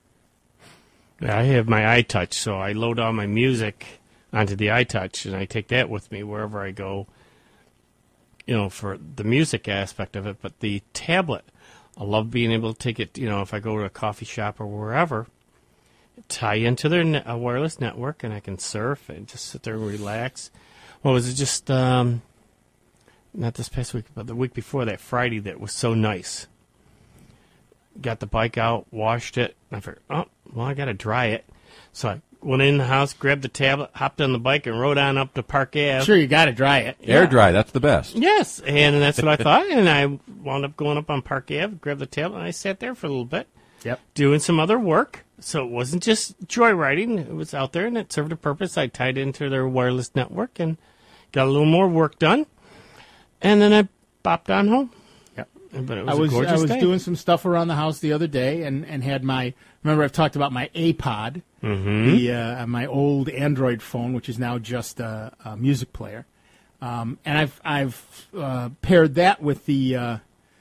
I have my iTouch, so I load all my music onto the iTouch, and I take that with me wherever I go, for the music aspect of it. But the tablet, I love being able to take it, if I go to a coffee shop or wherever, tie into their wireless network, and I can surf and just sit there and relax. What was it, just, not this past week, but the week before that, Friday, that was so nice. Got the bike out, washed it, and I figured, I got to dry it. So I went in the house, grabbed the tablet, hopped on the bike, and rode on up to Park Ave. Sure, you got to dry it. Air dry, that's the best. Yes, and that's what I thought. And I wound up going up on Park Ave, grabbed the tablet, and I sat there for a little bit, doing some other work. So it wasn't just joyriding. It was out there, and it served a purpose. I tied into their wireless network and got a little more work done. And then I bopped on home. But it was a gorgeous day. I was doing some stuff around the house the other day and had remember I've talked about my iPod, my old Android phone, which is now just a music player. And I've paired that with the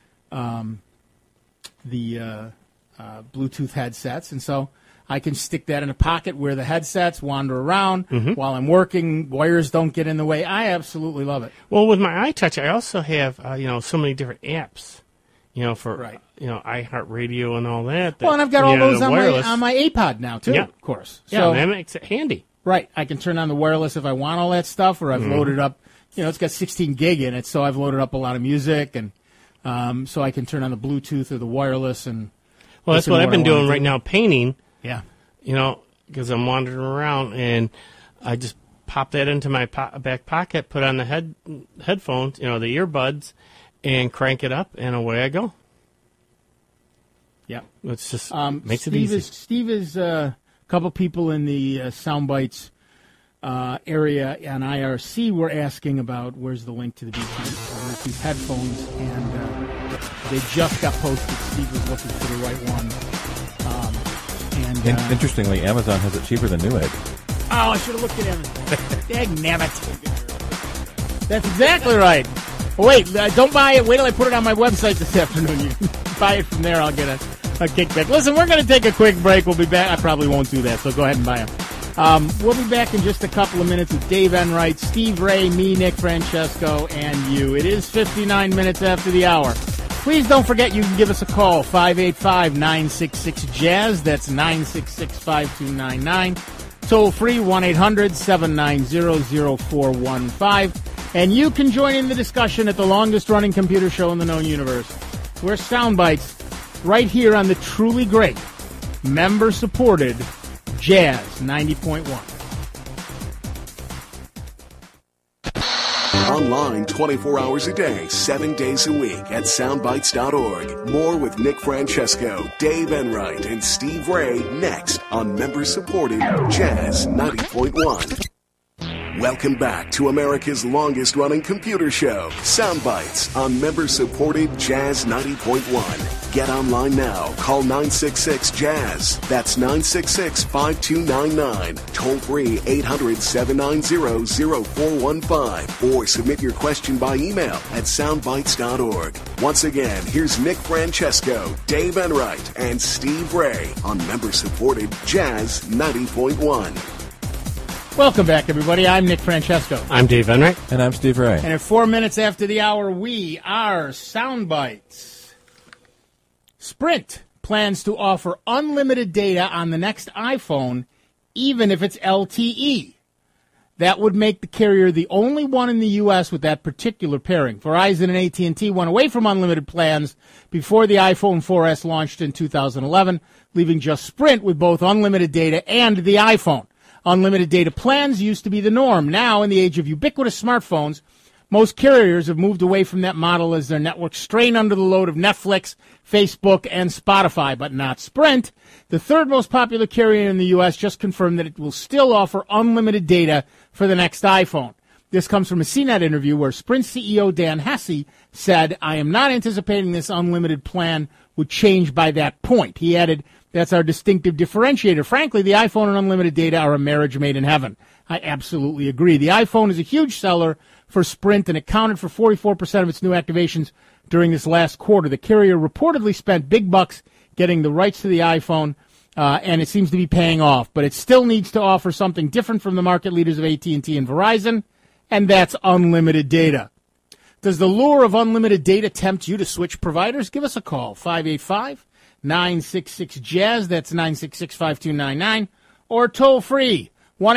Bluetooth headsets, and so I can stick that in a pocket, wear the headsets, wander around while I'm working. Wires don't get in the way. I absolutely love it. Well, with my iTouch, I also have so many different apps, for iHeartRadio and all that. Well, and I've got all those on my iPod now too, of course. So that makes it handy. Right, I can turn on the wireless if I want all that stuff, or I've loaded up. It's got 16 gig in it, so I've loaded up a lot of music, and so I can turn on the Bluetooth or the wireless and. Well, that's what I've been doing right now, painting. Yeah. Because I'm wandering around, and I just pop that into my back pocket, put on the headphones, the earbuds, and crank it up, and away I go. Yeah. It's just makes it easy. Steve is a couple people in the Soundbites area on IRC were asking about where's the link to the Bluetooth headphones, and they just got posted. Steve was looking for the right one. Interestingly, Amazon has it cheaper than Newegg. Oh, I should have looked at Amazon. Dagnabbit. That's exactly right. Oh, wait, don't buy it. Wait till I put it on my website this afternoon. You can buy it from there. I'll get a kickback. Listen, we're going to take a quick break. We'll be back. I probably won't do that, so go ahead and buy them. We'll be back in just a couple of minutes with Dave Enright, Steve Ray, me, Nick Francesco, and you. It is 59 minutes after the hour. Please don't forget you can give us a call, 585-966-JAZZ. That's 966-5299. Toll free, 1-800-790-0415. And you can join in the discussion at the longest-running computer show in the known universe. We're Soundbites right here on the truly great, member-supported Jazz 90.1. Online 24 hours a day, 7 days a week at soundbites.org. More with Nick Francesco, Dave Enright, and Steve Ray next on member-supported Jazz 90.1. Welcome back to America's longest-running computer show, Soundbites, on member-supported Jazz 90.1. Get online now. Call 966-JAZZ. That's 966-5299. Toll free 800-790-0415. Or submit your question by email at soundbites.org. Once again, here's Nick Francesco, Dave Enright, and Steve Ray on member-supported Jazz 90.1. Welcome back, everybody. I'm Nick Francesco. I'm Dave Enright. And I'm Steve Ray. And at 4 minutes after the hour, we are Soundbites. Sprint plans to offer unlimited data on the next iPhone, even if it's LTE. That would make the carrier the only one in the U.S. with that particular pairing. Verizon and AT&T went away from unlimited plans before the iPhone 4S launched in 2011, leaving just Sprint with both unlimited data and the iPhone. Unlimited data plans used to be the norm. Now, in the age of ubiquitous smartphones, most carriers have moved away from that model as their networks strain under the load of Netflix, Facebook, and Spotify, but not Sprint. The third most popular carrier in the U.S. just confirmed that it will still offer unlimited data for the next iPhone. This comes from a CNET interview where Sprint CEO Dan Hesse said, "I am not anticipating this unlimited plan would change by that point." He added, "That's our distinctive differentiator. Frankly, the iPhone and unlimited data are a marriage made in heaven." I absolutely agree. The iPhone is a huge seller for Sprint and accounted for 44% of its new activations during this last quarter. The carrier reportedly spent big bucks getting the rights to the iPhone, and it seems to be paying off. But it still needs to offer something different from the market leaders of AT&T and Verizon, and that's unlimited data. Does the lure of unlimited data tempt you to switch providers? Give us a call, 585-966-JAZZ. That's 966-5299. Or toll free,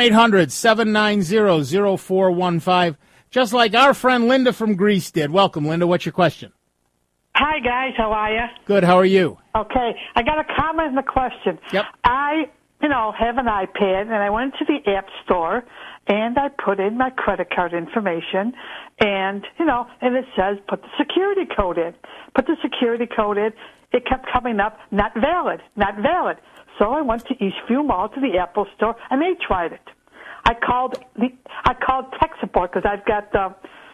1-800-790-0415. Just like our friend Linda from Greece did. Welcome, Linda. What's your question? Hi, guys. How are you? Good. How are you? Okay. I got a comment and a question. Yep. I, have an iPad, and I went to the App Store, and I put in my credit card information, and, and it says put the security code in. Put the security code in. It kept coming up, not valid, not valid. So I went to Eastview Mall to the Apple Store, and they tried it. I called tech support because I've got the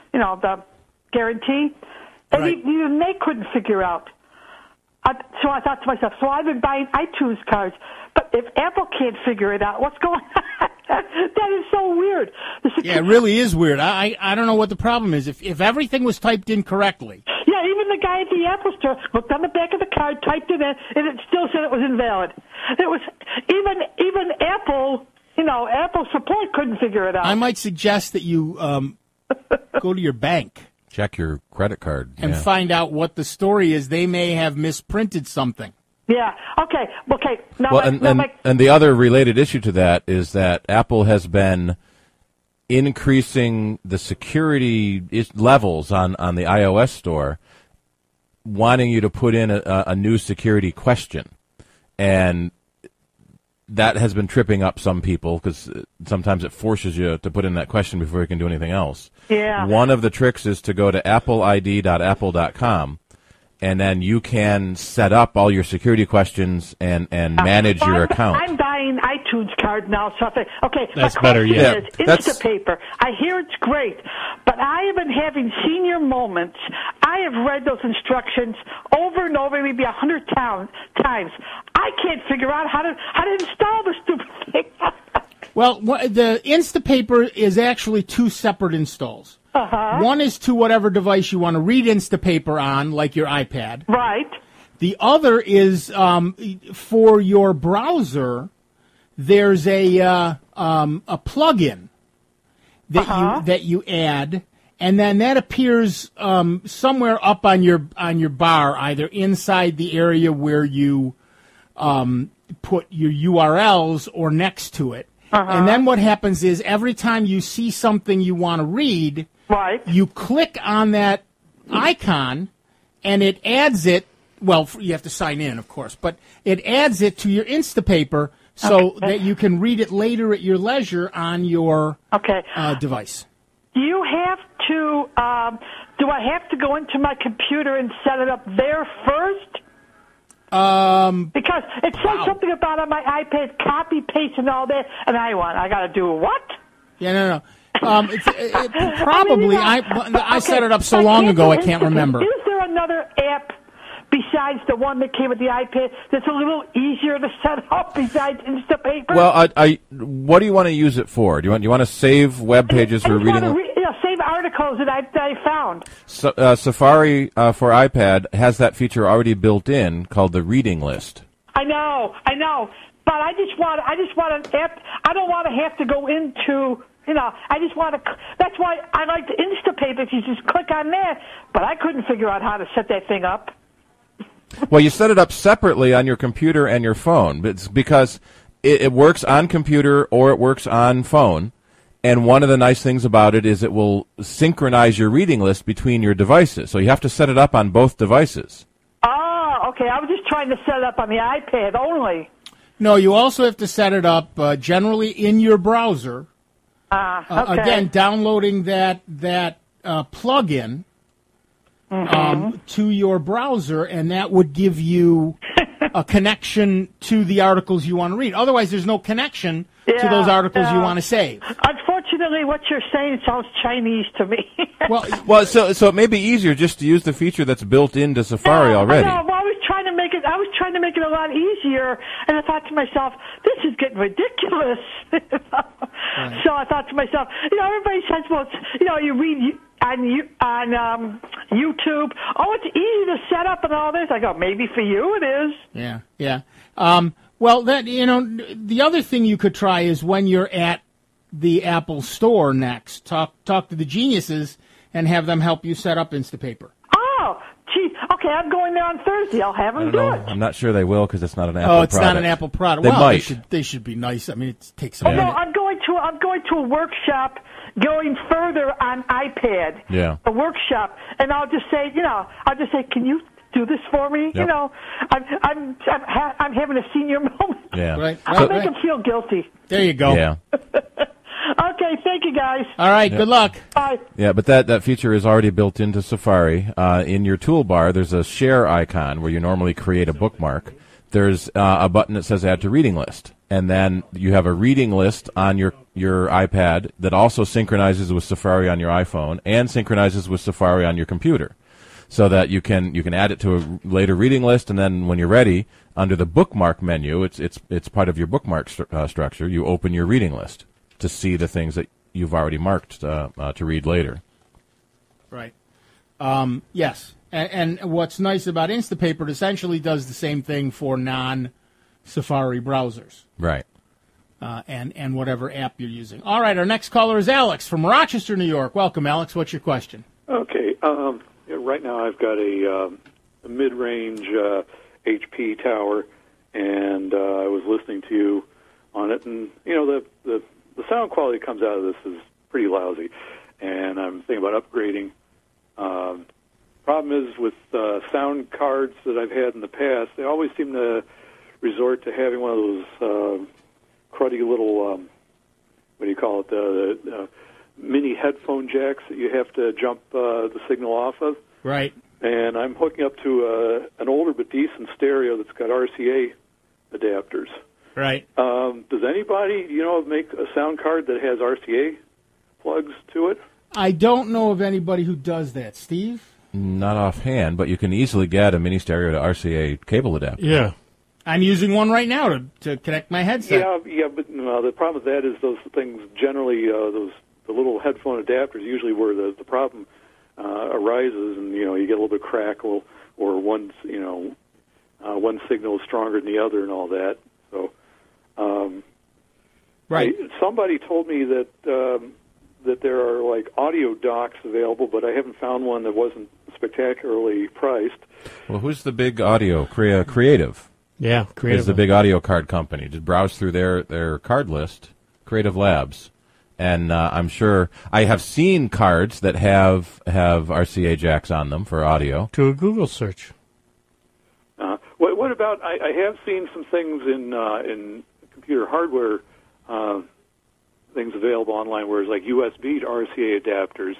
guarantee, and right. Even they couldn't figure out. So I thought to myself, so I've been buying iTunes cards, but if Apple can't figure it out, what's going on? That is so weird. Yeah, it really is weird. I don't know what the problem is. If everything was typed in correctly. Yeah, even the guy at the Apple Store looked on the back of the card, typed it in, and it still said it was invalid. It was even Apple. Apple support couldn't figure it out. I might suggest that you go to your bank. Check your credit card. And find out what the story is. They may have misprinted something. Yeah. Okay. Now, well, and the other related issue to that is that Apple has been increasing the security levels on the iOS store, wanting you to put in a new security question. And that has been tripping up some people because sometimes it forces you to put in that question before you can do anything else. Yeah. One of the tricks is to go to appleid.apple.com, and then you can set up all your security questions and manage your account. I'm buying iTunes card now. So okay, that's my better. question Yeah, is Instapaper. I hear it's great, but I have been having senior moments. I have read those instructions over and over, maybe 100 times. I can't figure out how to install the stupid thing. Well, the Instapaper is actually two separate installs. Uh-huh. One is to whatever device you want to read Instapaper on, like your iPad. Right. The other is for your browser. There's a plug-in that you add, and then that appears somewhere up on your bar, either inside the area where you put your URLs or next to it. And then what happens is every time you see something you want to read, right, you click on that icon, and it adds it. Well, you have to sign in, of course, but it adds it to your Instapaper so that you can read it later at your leisure on your device. Do you have to? Do I have to go into my computer and set it up there first? Because it says something about on my iPad, copy, paste, and all that, and I got to do what? Yeah, no. Probably. I set it up so long ago, I can't remember. Is there another app besides the one that came with the iPad that's a little easier to set up besides Instapaper? Well, what do you want to use it for? Do you want to save web pages for reading? Save articles that I found. So, Safari for iPad has that feature already built in called the reading list. I know, but I just want an app. I don't want to have to go into. I just want to. That's why I like the Instapaper. If you just click on that, but I couldn't figure out how to set that thing up. Well, you set it up separately on your computer and your phone. It's because it works on computer or it works on phone. And one of the nice things about it is it will synchronize your reading list between your devices. So you have to set it up on both devices. Oh, okay. I was just trying to set it up on the iPad only. No, you also have to set it up generally in your browser. Okay. Again, downloading that plugin to your browser, and that would give you a connection to the articles you want to read. Otherwise, there's no connection to those articles you want to save. Unfortunately, what you're saying sounds Chinese to me. Well, so it may be easier just to use the feature that's built into Safari already. No, I was trying to make it. I was trying to make it a lot easier, and I thought to myself, "This is getting ridiculous." Right. So I thought to myself, everybody says, "Well, you read on YouTube. Oh, it's easy to set up and all this." I go, "Maybe for you it is." Yeah. Well, the other thing you could try is when you're at the Apple Store next, talk to the geniuses and have them help you set up Instapaper. Oh, gee. Okay, I'm going there on Thursday. I'll have them do it. I'm not sure they will because it's not an Apple product. Oh, it's not an Apple product. They well, might. They should be nice. I mean, it takes some No, minute. I'm going to a workshop going further on iPad. Yeah. A workshop, and I'll just say, can you do this for me? Yep. I'm having a senior moment. Yeah. Right. I'll make them feel guilty. There you go. Yeah. Okay, thank you guys. All right. Good luck. Bye. Yeah, but that feature is already built into Safari. In your toolbar, there's a share icon where you normally create a bookmark. There's a button that says Add to Reading List. And then you have a reading list on your iPad that also synchronizes with Safari on your iPhone and synchronizes with Safari on your computer, so that you can add it to a later reading list, and then when you're ready, under the bookmark menu, it's part of your bookmark structure. You open your reading list to see the things that you've already marked to read later. Right. Yes. And what's nice about Instapaper, it essentially does the same thing for non-Safari browsers. Right. And whatever app you're using. All right, our next caller is Alex from Rochester, New York. Welcome, Alex. What's your question? Okay. Right now I've got a mid-range HP tower, and I was listening to you on it, and the sound quality that comes out of this is pretty lousy, and I'm thinking about upgrading. Problem is with sound cards that I've had in the past, they always seem to resort to having one of those cruddy little, the mini headphone jacks that you have to jump the signal off of. Right. And I'm hooking up to an older but decent stereo that's got RCA adapters. Right. Does anybody, make a sound card that has RCA plugs to it? I don't know of anybody who does that. Steve? Not offhand, but you can easily get a mini stereo to RCA cable adapter. Yeah. I'm using one right now to connect my headset. Yeah, but the problem with that is those things generally, the little headphone adapters, usually where the problem arises, and you get a little bit of crackle, or one signal is stronger than the other, and all that. So, right. Somebody told me that there are like audio docks available, but I haven't found one that wasn't spectacularly priced. Well, who's the big audio Creative? Yeah, Creative is the big audio card company. Just browse through their card list, Creative Labs, and I'm sure I have seen cards that have RCA jacks on them for audio. Do a Google search. What about? I have seen some things in computer hardware things available online, where it's like USB to RCA adapters.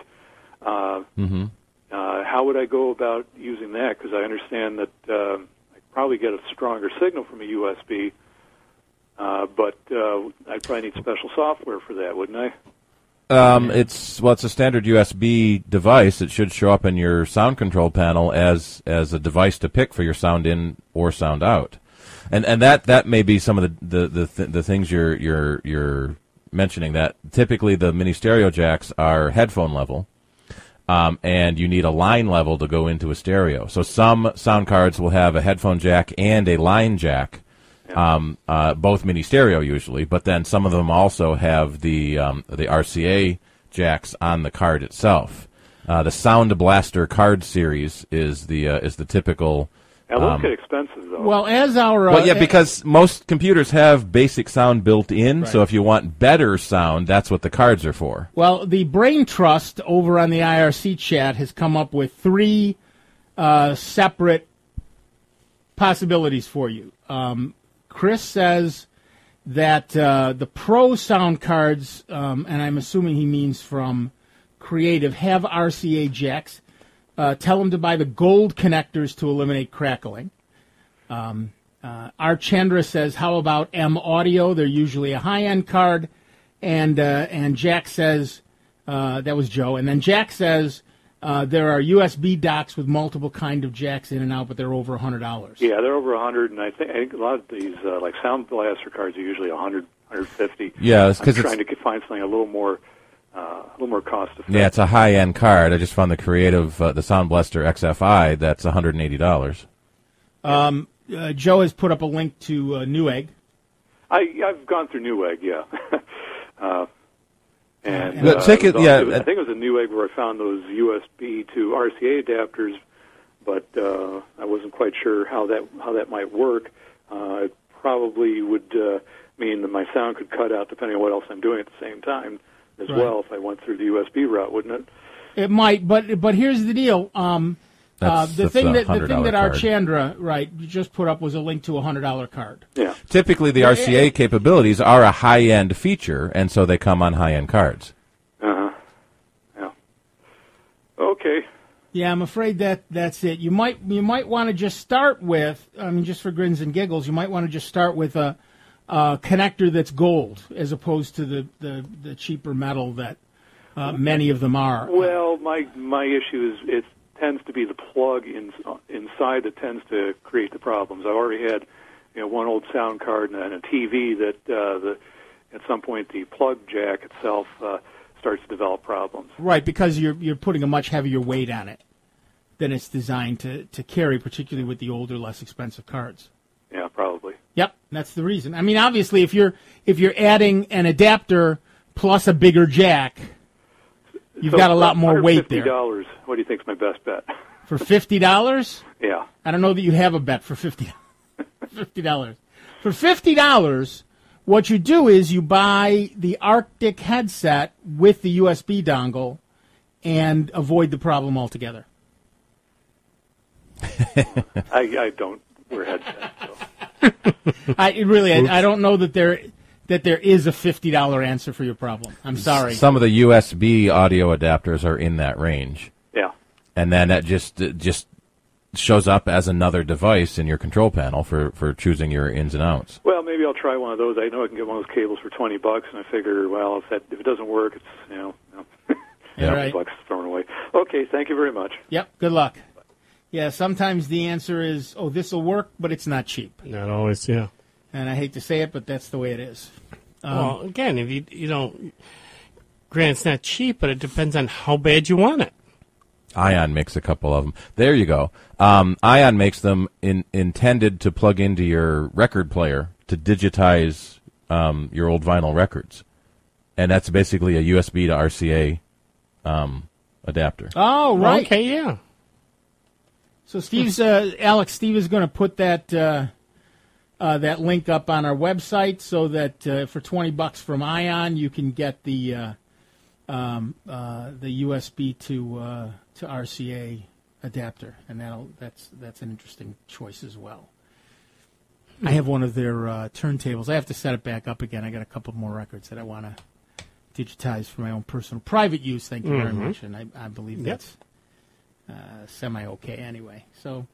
How would I go about using that? Because I understand that I probably get a stronger signal from a USB, but I'd probably need special software for that, wouldn't I? It's a standard USB device. It should show up in your sound control panel as a device to pick for your sound in or sound out, and that may be some of the things you're mentioning. That typically the mini stereo jacks are headphone level. And you need a line level to go into a stereo. So some sound cards will have a headphone jack and a line jack, both mini stereo usually, but then some of them also have the RCA jacks on the card itself. The Sound Blaster card series is the typical Now, those get expensive, though. Well, as our Well, yeah, because most computers have basic sound built in, Right. so if you want better sound, that's what the cards are for. Well, the Brain Trust over on the IRC chat has come up with 3 separate possibilities for you. Chris says that the Pro sound cards, and I'm assuming he means from Creative, have RCA jacks. Tell them to buy the gold connectors to eliminate crackling. R. Chandra says, how about M Audio? They're usually a high-end card. And Jack says, that was Joe. And then Jack says, there are USB docks with multiple kind of jacks in and out, but they're over $100. Yeah, they're over 100, and I think a lot of these, like Sound Blaster cards, are usually 100, 150. Yeah, it's I'm 'cause trying to find something a little more cost effective. Yeah, it's a high-end card. I just found the Creative, the Sound Blaster XFI, that's $180. Joe has put up a link to Newegg. I've gone through Newegg, yeah. And But take it- yeah, I think it was a Newegg where I found those USB to RCA adapters, but I wasn't quite sure how that might work. It probably would mean that my sound could cut out depending on what else I'm doing at the same time as Right. well if I went through the USB route, wouldn't it? It might, but here's the deal. That's The thing a that $100 our card. Chandra just put up was a link to a $100 card. Yeah. Typically, the RCA capabilities are a high-end feature, and so they come on high-end cards. Uh-huh. Yeah. Okay. Yeah, I'm afraid that's it. You might want to just start with, I mean, just for grins and giggles, you might want to just start with a connector that's gold as opposed to the cheaper metal that many of them are. Well, my issue is it tends to be the plug inside that tends to create the problems. I've already had one old sound card and a TV that at some point the plug jack itself starts to develop problems. Right, because you're putting a much heavier weight on it than it's designed to carry, particularly with the older, less expensive cards. Yeah, probably. Yep, that's the reason. I mean, obviously, if you're adding an adapter plus a bigger jack, you've got a lot more weight there. $50, what do you think is my best bet? For $50? Yeah. I don't know that you have a bet for $50. $50. For $50, what you do is you buy the Arctic headset with the USB dongle and avoid the problem altogether. I don't wear headsets. So. I don't know that there is a $50 answer for your problem. I'm sorry. Some of the USB audio adapters are in that range. Yeah. And then that just shows up as another device in your control panel for choosing your ins and outs. Well, maybe I'll try one of those. I know I can get one of those cables for $20, and I figure, well, if it doesn't work, it's Yeah. Right. $20 thrown away. Okay, thank you very much. Yep, good luck. Yeah, sometimes the answer is, oh, this will work, but it's not cheap. Not always, yeah. And I hate to say it, but that's the way it is. Well, again, if you don't, granted, it's not cheap, but it depends on how bad you want it. Ion makes a couple of them. There you go. Ion makes them intended to plug into your record player to digitize your old vinyl records. And that's basically a USB to RCA adapter. Oh, right. Okay, yeah. So Steve is going to put that that link up on our website so that for $20 from Ion you can get the USB to RCA adapter, and that's an interesting choice as well. I have one of their turntables. I have to set it back up again. I got a couple more records that I want to digitize for my own personal private use. Thank you very much, and I believe that's semi-okay anyway. So,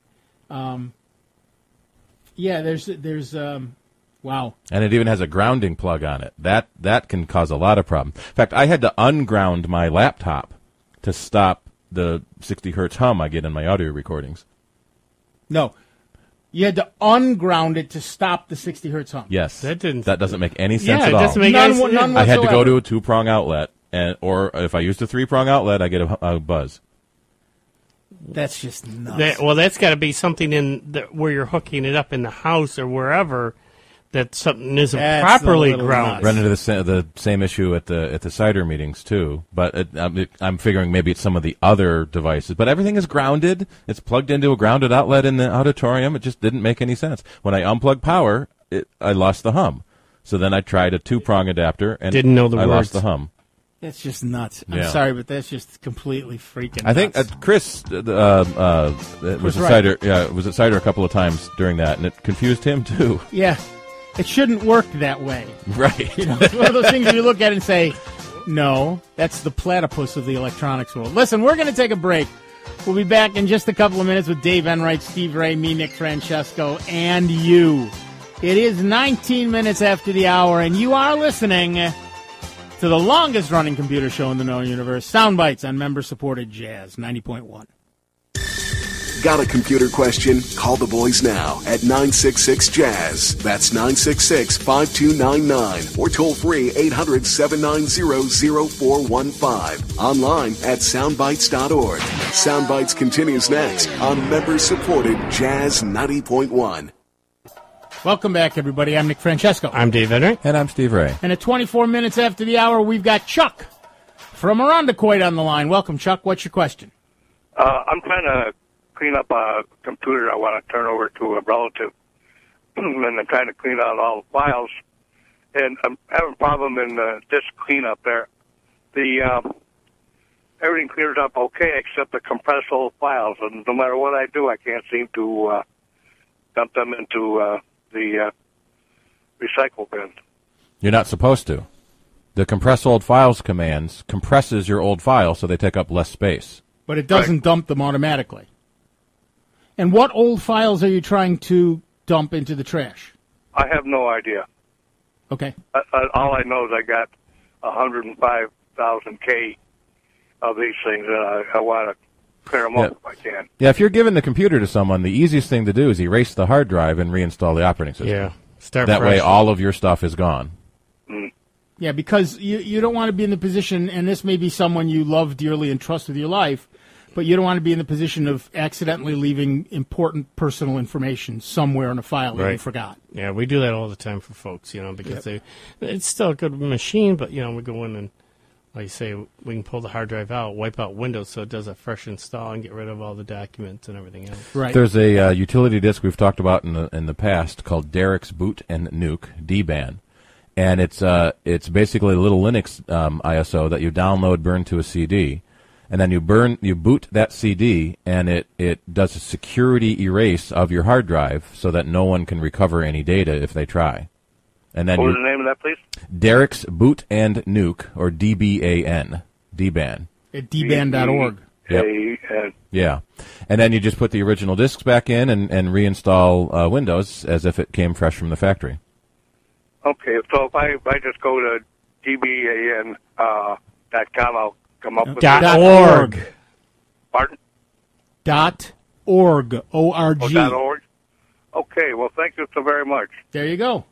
yeah, there's wow. And it even has a grounding plug on it. That can cause a lot of problems. In fact, I had to unground my laptop to stop the 60 hertz hum I get in my audio recordings. No. You had to unground it to stop the 60 hertz hum. Yes. That doesn't make any sense Yeah, at it all. doesn't make any sense. None I had to go whatsoever. to a 2-prong outlet, or if I used a 3-prong outlet, I get a buzz. That's just nuts. That's got to be something where you're hooking it up in the house or wherever that something isn't That's properly a little grounded. Run into the same issue at the cider meetings too, but I'm figuring maybe it's some of the other devices. But everything is grounded. It's plugged into a grounded outlet in the auditorium. It just didn't make any sense. When I unplugged power, I lost the hum. So then I tried a 2-prong adapter and Didn't know the I words. lost the hum. That's just nuts. I'm Yeah. sorry, but that's just completely freaking nuts. I think Chris was at right. cider. Yeah, was at cider a couple of times during that, and it confused him too. Yeah. It shouldn't work that way. Right. You know, it's one of those things where you look at it and say, no, that's the platypus of the electronics world. Listen, we're going to take a break. We'll be back in just a couple of minutes with Dave Enright, Steve Ray, me, Nick Francesco, and you. It is 19 minutes after the hour, and you are listening to the longest-running computer show in the known universe, Soundbites on member-supported Jazz 90.1. Got a computer question? Call the boys now at 966-JAZZ. That's 966-5299. Or toll free 800-790-0415. Online at soundbites.org. Soundbites continues next on member-supported Jazz 90.1. Welcome back, everybody. I'm Nick Francesco. I'm Dave Enright. And I'm Steve Ray. And at 24 minutes after the hour, we've got Chuck from Irondequoit on the line. Welcome, Chuck. What's your question? I'm trying to clean up a computer I want to turn over to a relative, and I'm trying to clean out all the files, and I'm having a problem in the disk cleanup there. Everything clears up okay except the compressed old files, and no matter what I do, I can't seem to dump them into the recycle bin. You're not supposed to. The compress old files commands compresses your old files so they take up less space. But it doesn't dump them automatically. And what old files are you trying to dump into the trash? I have no idea. Okay. All I know is I got 105,000 K of these things, and I want to clear them up if I can. Yeah, if you're giving the computer to someone, the easiest thing to do is erase the hard drive and reinstall the operating system. Yeah. Start That fresh. way all of your stuff is gone. Yeah, because you don't want to be in the position, and this may be someone you love dearly and trust with your life, but you don't want to be in the position of accidentally leaving important personal information somewhere in a file that you Right. forgot. Yeah, we do that all the time for folks, because it's still a good machine, but, we go in and, like you say, we can pull the hard drive out, wipe out Windows so it does a fresh install and get rid of all the documents and everything else. Right. There's a utility disk we've talked about in the past called Derek's Boot and Nuke, DBAN. And it's basically a little Linux ISO that you download, burn to a CD. And then you boot that CD, and it does a security erase of your hard drive so that no one can recover any data if they try. And then What was the name of that, please? Derek's Boot and Nuke, or DBAN, DBAN. At dban.org. Yep. Yeah. And then you just put the original disks back in and reinstall Windows as if it came fresh from the factory. Okay, so if I just go to dban.com, I'll come up with .org. Pardon? .org. O-R-G. .org? Okay, well, thank you so very much. There you go.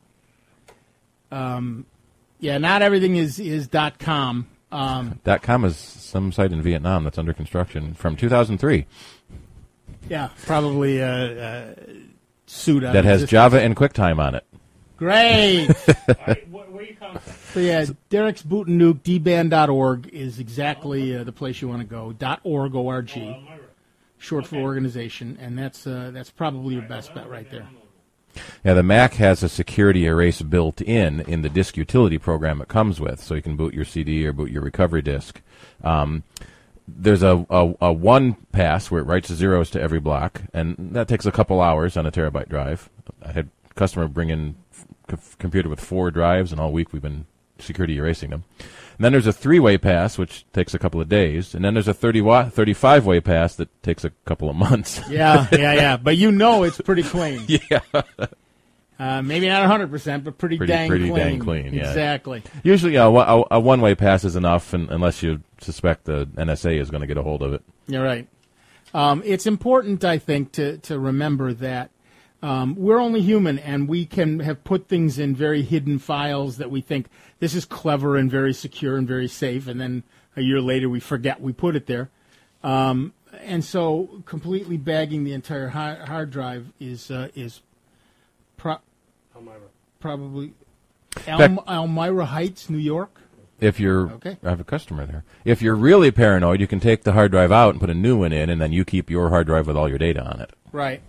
Yeah, not everything is .com. .com is some site in Vietnam that's under construction from 2003 Yeah, probably sued out that of has existence. Java and QuickTime on it. Great. Where are you coming from? So yeah, Derek's Boot and Nuke, dban.org is exactly the place you want to go. .org, O-R-G, short for organization, and that's probably your best bet right there. Yeah, the Mac has a security erase built in the disk utility program it comes with, so you can boot your CD or boot your recovery disk. There's a one pass where it writes zeros to every block, and that takes a couple hours on a terabyte drive. I had a customer bring in a computer with 4 drives, and all week we've been security erasing them. And then there's a 3-way pass, which takes a couple of days, and then there's a 35-way pass that takes a couple of months. Yeah. But it's pretty clean. Yeah. Maybe not 100%, but pretty dang clean. Yeah. Exactly. Usually, a one-way pass is enough, unless you suspect the NSA is going to get a hold of it. You're right. It's important, I think, to remember that we're only human, and we can have put things in very hidden files that we think this is clever and very secure and very safe, and then a year later we forget we put it there. And so completely bagging the entire hard drive is probably fact- Elmira Heights, New York. If you're, Okay. I have a customer there. If you're really paranoid, you can take the hard drive out and put a new one in, and then you keep your hard drive with all your data on it. Right.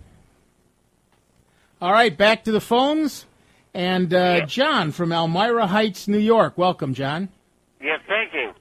All right, back to the phones. And John from Elmira Heights, New York. Welcome, John. Yeah, thank you.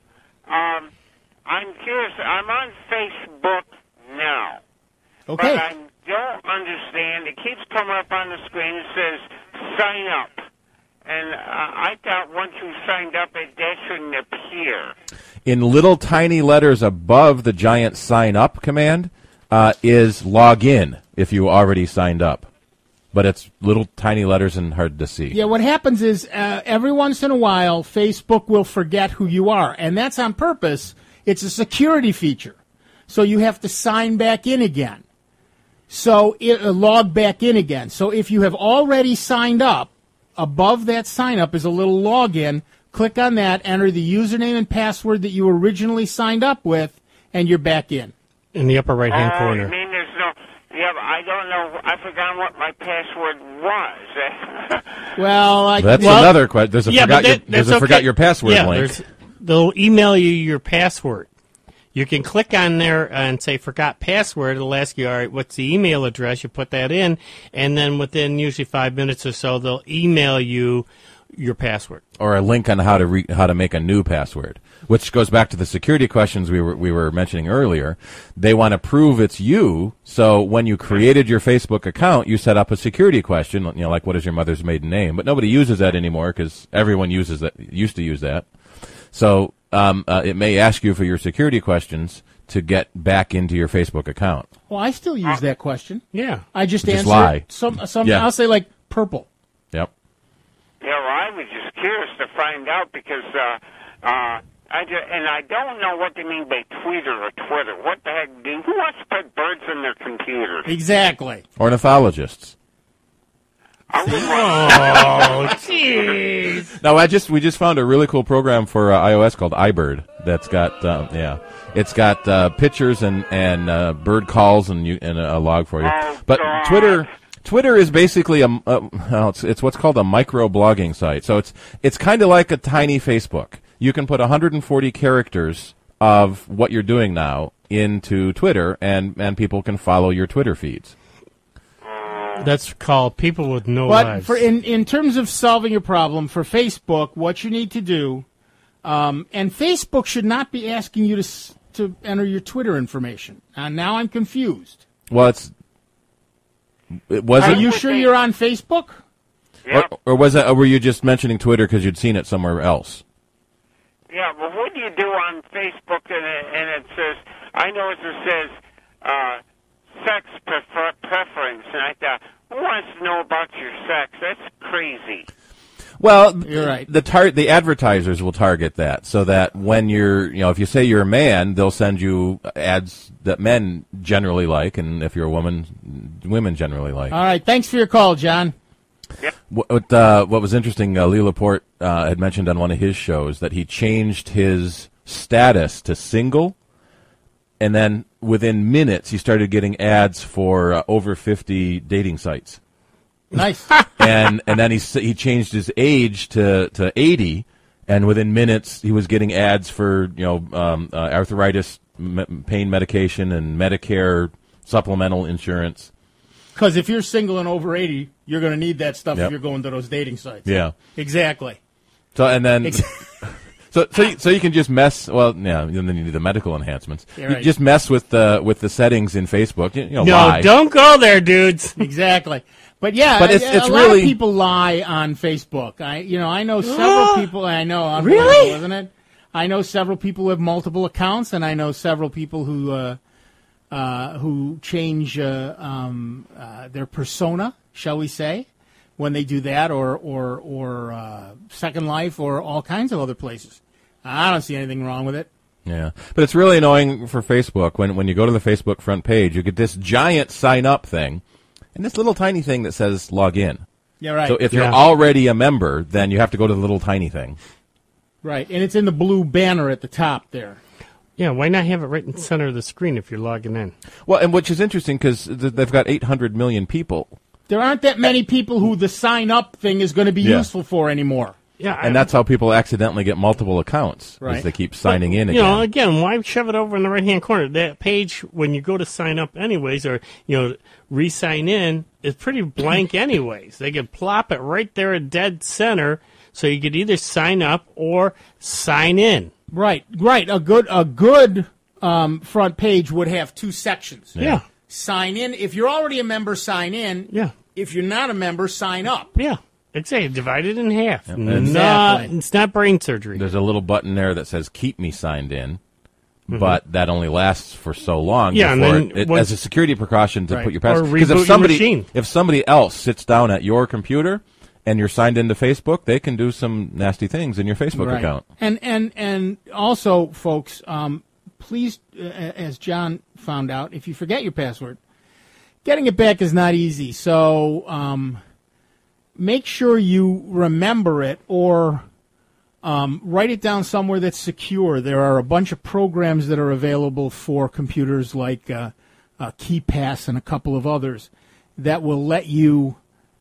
I'm curious. I'm on Facebook now. Okay. But I don't understand. It keeps coming up on the screen. It says, sign up. And I thought once you signed up, that shouldn't appear. In little tiny letters above the giant sign up command is log in if you already signed up. But it's little tiny letters and hard to see. Yeah, what happens is every once in a while, Facebook will forget who you are, and that's on purpose. It's a security feature. So you have to sign back in again. So log back in again. So if you have already signed up, above that sign up is a little login. Click on that, enter the username and password that you originally signed up with, and you're back in. In the upper right-hand corner. You mean there's no... Yeah, but I don't know. I forgot what my password was. Well, That's another question. There's a forgot your password link. They'll email you your password. You can click on there and say forgot password. It'll ask you, all right, what's the email address? You put that in, and then within usually 5 minutes or so, they'll email you your password. Or a link on how to make a new password, which goes back to the security questions we were mentioning earlier. They want to prove it's you, so when you created your Facebook account, you set up a security question, like what is your mother's maiden name? But nobody uses that anymore because everyone used to use that. So it may ask you for your security questions to get back into your Facebook account. Well, I still use that question. Yeah. I just Just answer lie. Yeah. I'll say like purple. Yep. Yeah, well, I was just curious to find out because I don't know what they mean by tweeter or Twitter. What the heck? Who wants to put birds in their computers? Exactly. Ornithologists. I would Oh, jeez. No, we just found a really cool program for iOS called iBird. That's got it's got pictures and bird calls and a log for you. Oh, but God. Twitter is basically it's what's called a micro blogging site. So it's kind of like a tiny Facebook. You can put 140 characters of what you're doing now into Twitter, and people can follow your Twitter feeds. That's called people with no But lives. in terms of solving your problem, for Facebook, what you need to do, and Facebook should not be asking you to enter your Twitter information. Now I'm confused. Well, Are you sure you're on Facebook? Yep. or were you just mentioning Twitter because you'd seen it somewhere else? Yeah, well, what do you do on Facebook and it says, I know it says sex preference, and I thought, who wants to know about your sex? That's crazy. Well, You're right. The advertisers will target that so that when if you say you're a man, they'll send you ads that men generally like, and if you're a woman, women generally like. All right. Thanks for your call, John. What was interesting, Lee Laporte had mentioned on one of his shows that he changed his status to single, and then within minutes he started getting ads for over 50 dating sites. Nice. and then he changed his age to 80, and within minutes he was getting ads for arthritis pain medication and Medicare supplemental insurance. Because if you're single and over 80, you're going to need that stuff Yep. if you're going to those dating sites. Yeah. Exactly. So and then so you can just mess. Well, yeah. And then you need the medical enhancements. Yeah, You right. just mess with the settings in Facebook. no, lie. don't go there, dudes. Exactly. But yeah, But it's a lot really- of people lie on Facebook. I know several people. I know, Really? isn't it? I know several people who have multiple accounts, and I know several people who change their persona, shall we say, when they do that, or Second Life, or all kinds of other places. I don't see anything wrong with it. Yeah, but it's really annoying for Facebook when you go to the Facebook front page, you get this giant sign up thing, and this little tiny thing that says log in. Yeah, right. So if you're Yeah. already a member, then you have to go to the little tiny thing. Right, and it's in the blue banner at the top there. Yeah, why not have it right in the center of the screen if you're logging in? Well, and which is interesting because they've got 800 million people There aren't that many people who the sign-up thing is going to be Yeah. useful for anymore. Yeah, And that's how people accidentally get multiple accounts, Right. is they keep signing in You again. know, again, why shove it over in the right-hand corner? That page, when you go to sign up anyways, or, re-sign in, is pretty blank anyways. They could plop it right there at dead center, so you could either sign up or sign in. Right. A good front page would have two sections. Yeah. Sign in. If you're already a member, sign in. Yeah. If you're not a member, sign up. Yeah. Exactly. Divide it in half. Exactly. It's not brain surgery. There's a little button there that says "Keep me signed in," but that only lasts for so long. Yeah, and before then it, once- as a security precaution to Right. put your Or password. Because reboot your machine. if somebody else sits down at your computer and you're signed into Facebook, they can do some nasty things in your Facebook account. And also, folks, please, as John found out, if you forget your password, getting it back is not easy. So make sure you remember it or write it down somewhere that's secure. There are a bunch of programs that are available for computers like KeePass and a couple of others that will let you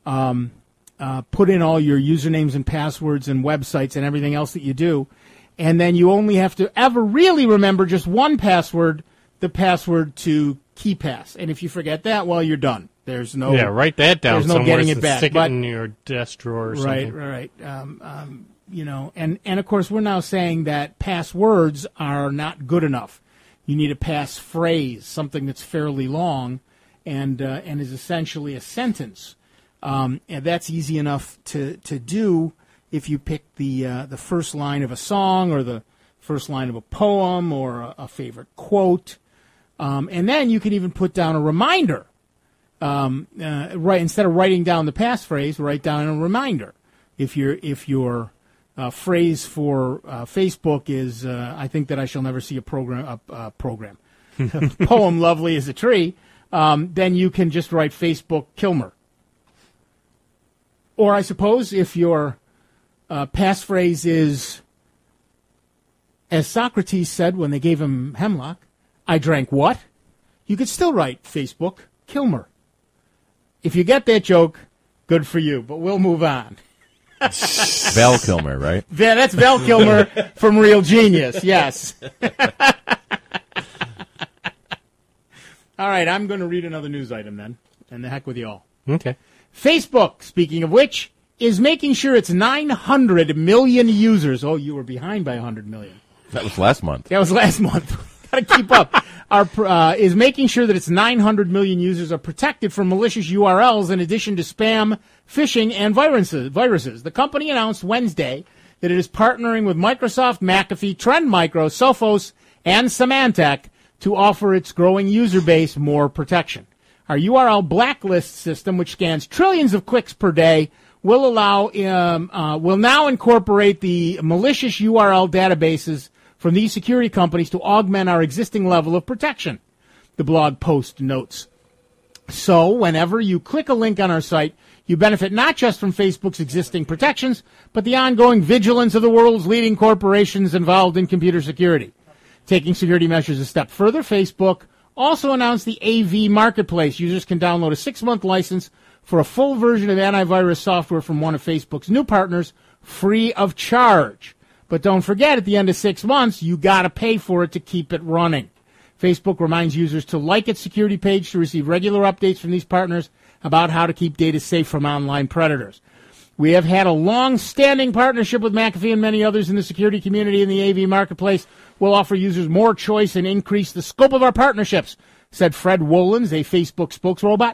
put in all your usernames and passwords and websites and everything else that you do. And then you only have to ever really remember just one password, the password to KeePass. And if you forget that, well, you're done. There's no write that down. There's no somewhere getting so it back. Stick But- it in your desk drawer or something. Right. And of course, we're now saying that passwords are not good enough. You need a passphrase, something that's fairly long and is essentially a sentence. And that's easy enough to do if you pick the first line of a song or the first line of a poem or a favorite quote. And then you can even put down a reminder. Right, instead of writing down the passphrase, write down a reminder. If your phrase for Facebook is "I think that I shall never see a program," poem "Lovely as a Tree," then you can just write Facebook Kilmer. Or I suppose if your passphrase is, as Socrates said when they gave him hemlock, "I drank what?" You could still write Facebook Kilmer. If you get that joke, good for you, but we'll move on. Val Kilmer, right? Yeah, that's Val Kilmer from Real Genius, yes. All right, I'm going to read another news item then, and the heck with you all. Okay. Facebook, speaking of which, is making sure its 900 million users, oh, you were behind by 100 million. That was last month. That was last month. Got to keep up. Is making sure that its 900 million users are protected from malicious URLs in addition to spam, phishing, and viruses. The company announced Wednesday that it is partnering with Microsoft, McAfee, Trend Micro, Sophos, and Symantec to offer its growing user base more protection. Our URL blacklist system, which scans trillions of clicks per day, will now incorporate the malicious URL databases from these security companies to augment our existing level of protection, the blog post notes. So whenever you click a link on our site, you benefit not just from Facebook's existing protections, but the ongoing vigilance of the world's leading corporations involved in computer security. Taking security measures a step further, Facebook also announced the AV Marketplace. Users can download a 6-month license for a full version of antivirus software from one of Facebook's new partners, free of charge. But don't forget, at the end of 6 months, you got to pay for it to keep it running. Facebook reminds users to like its security page to receive regular updates from these partners about how to keep data safe from online predators. We have had a long-standing partnership with McAfee and many others in the security community in the AV Marketplace. We'll offer users more choice and increase the scope of our partnerships, said Fred Wolins, a Facebook spokesrobot.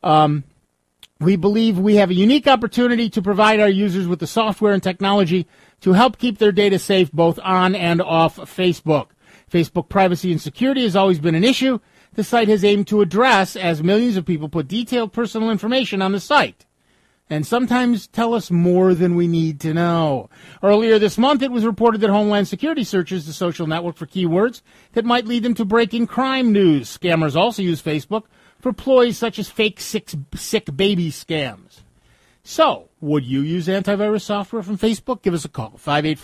We believe we have a unique opportunity to provide our users with the software and technology to help keep their data safe both on and off Facebook. Facebook privacy and security has always been an issue the site has aimed to address as millions of people put detailed personal information on the site and sometimes tell us more than we need to know. Earlier this month, it was reported that Homeland Security searches the social network for keywords that might lead them to breaking crime news. Scammers also use Facebook for ploys such as fake sick baby scams. So, would you use antivirus software from Facebook? Give us a call,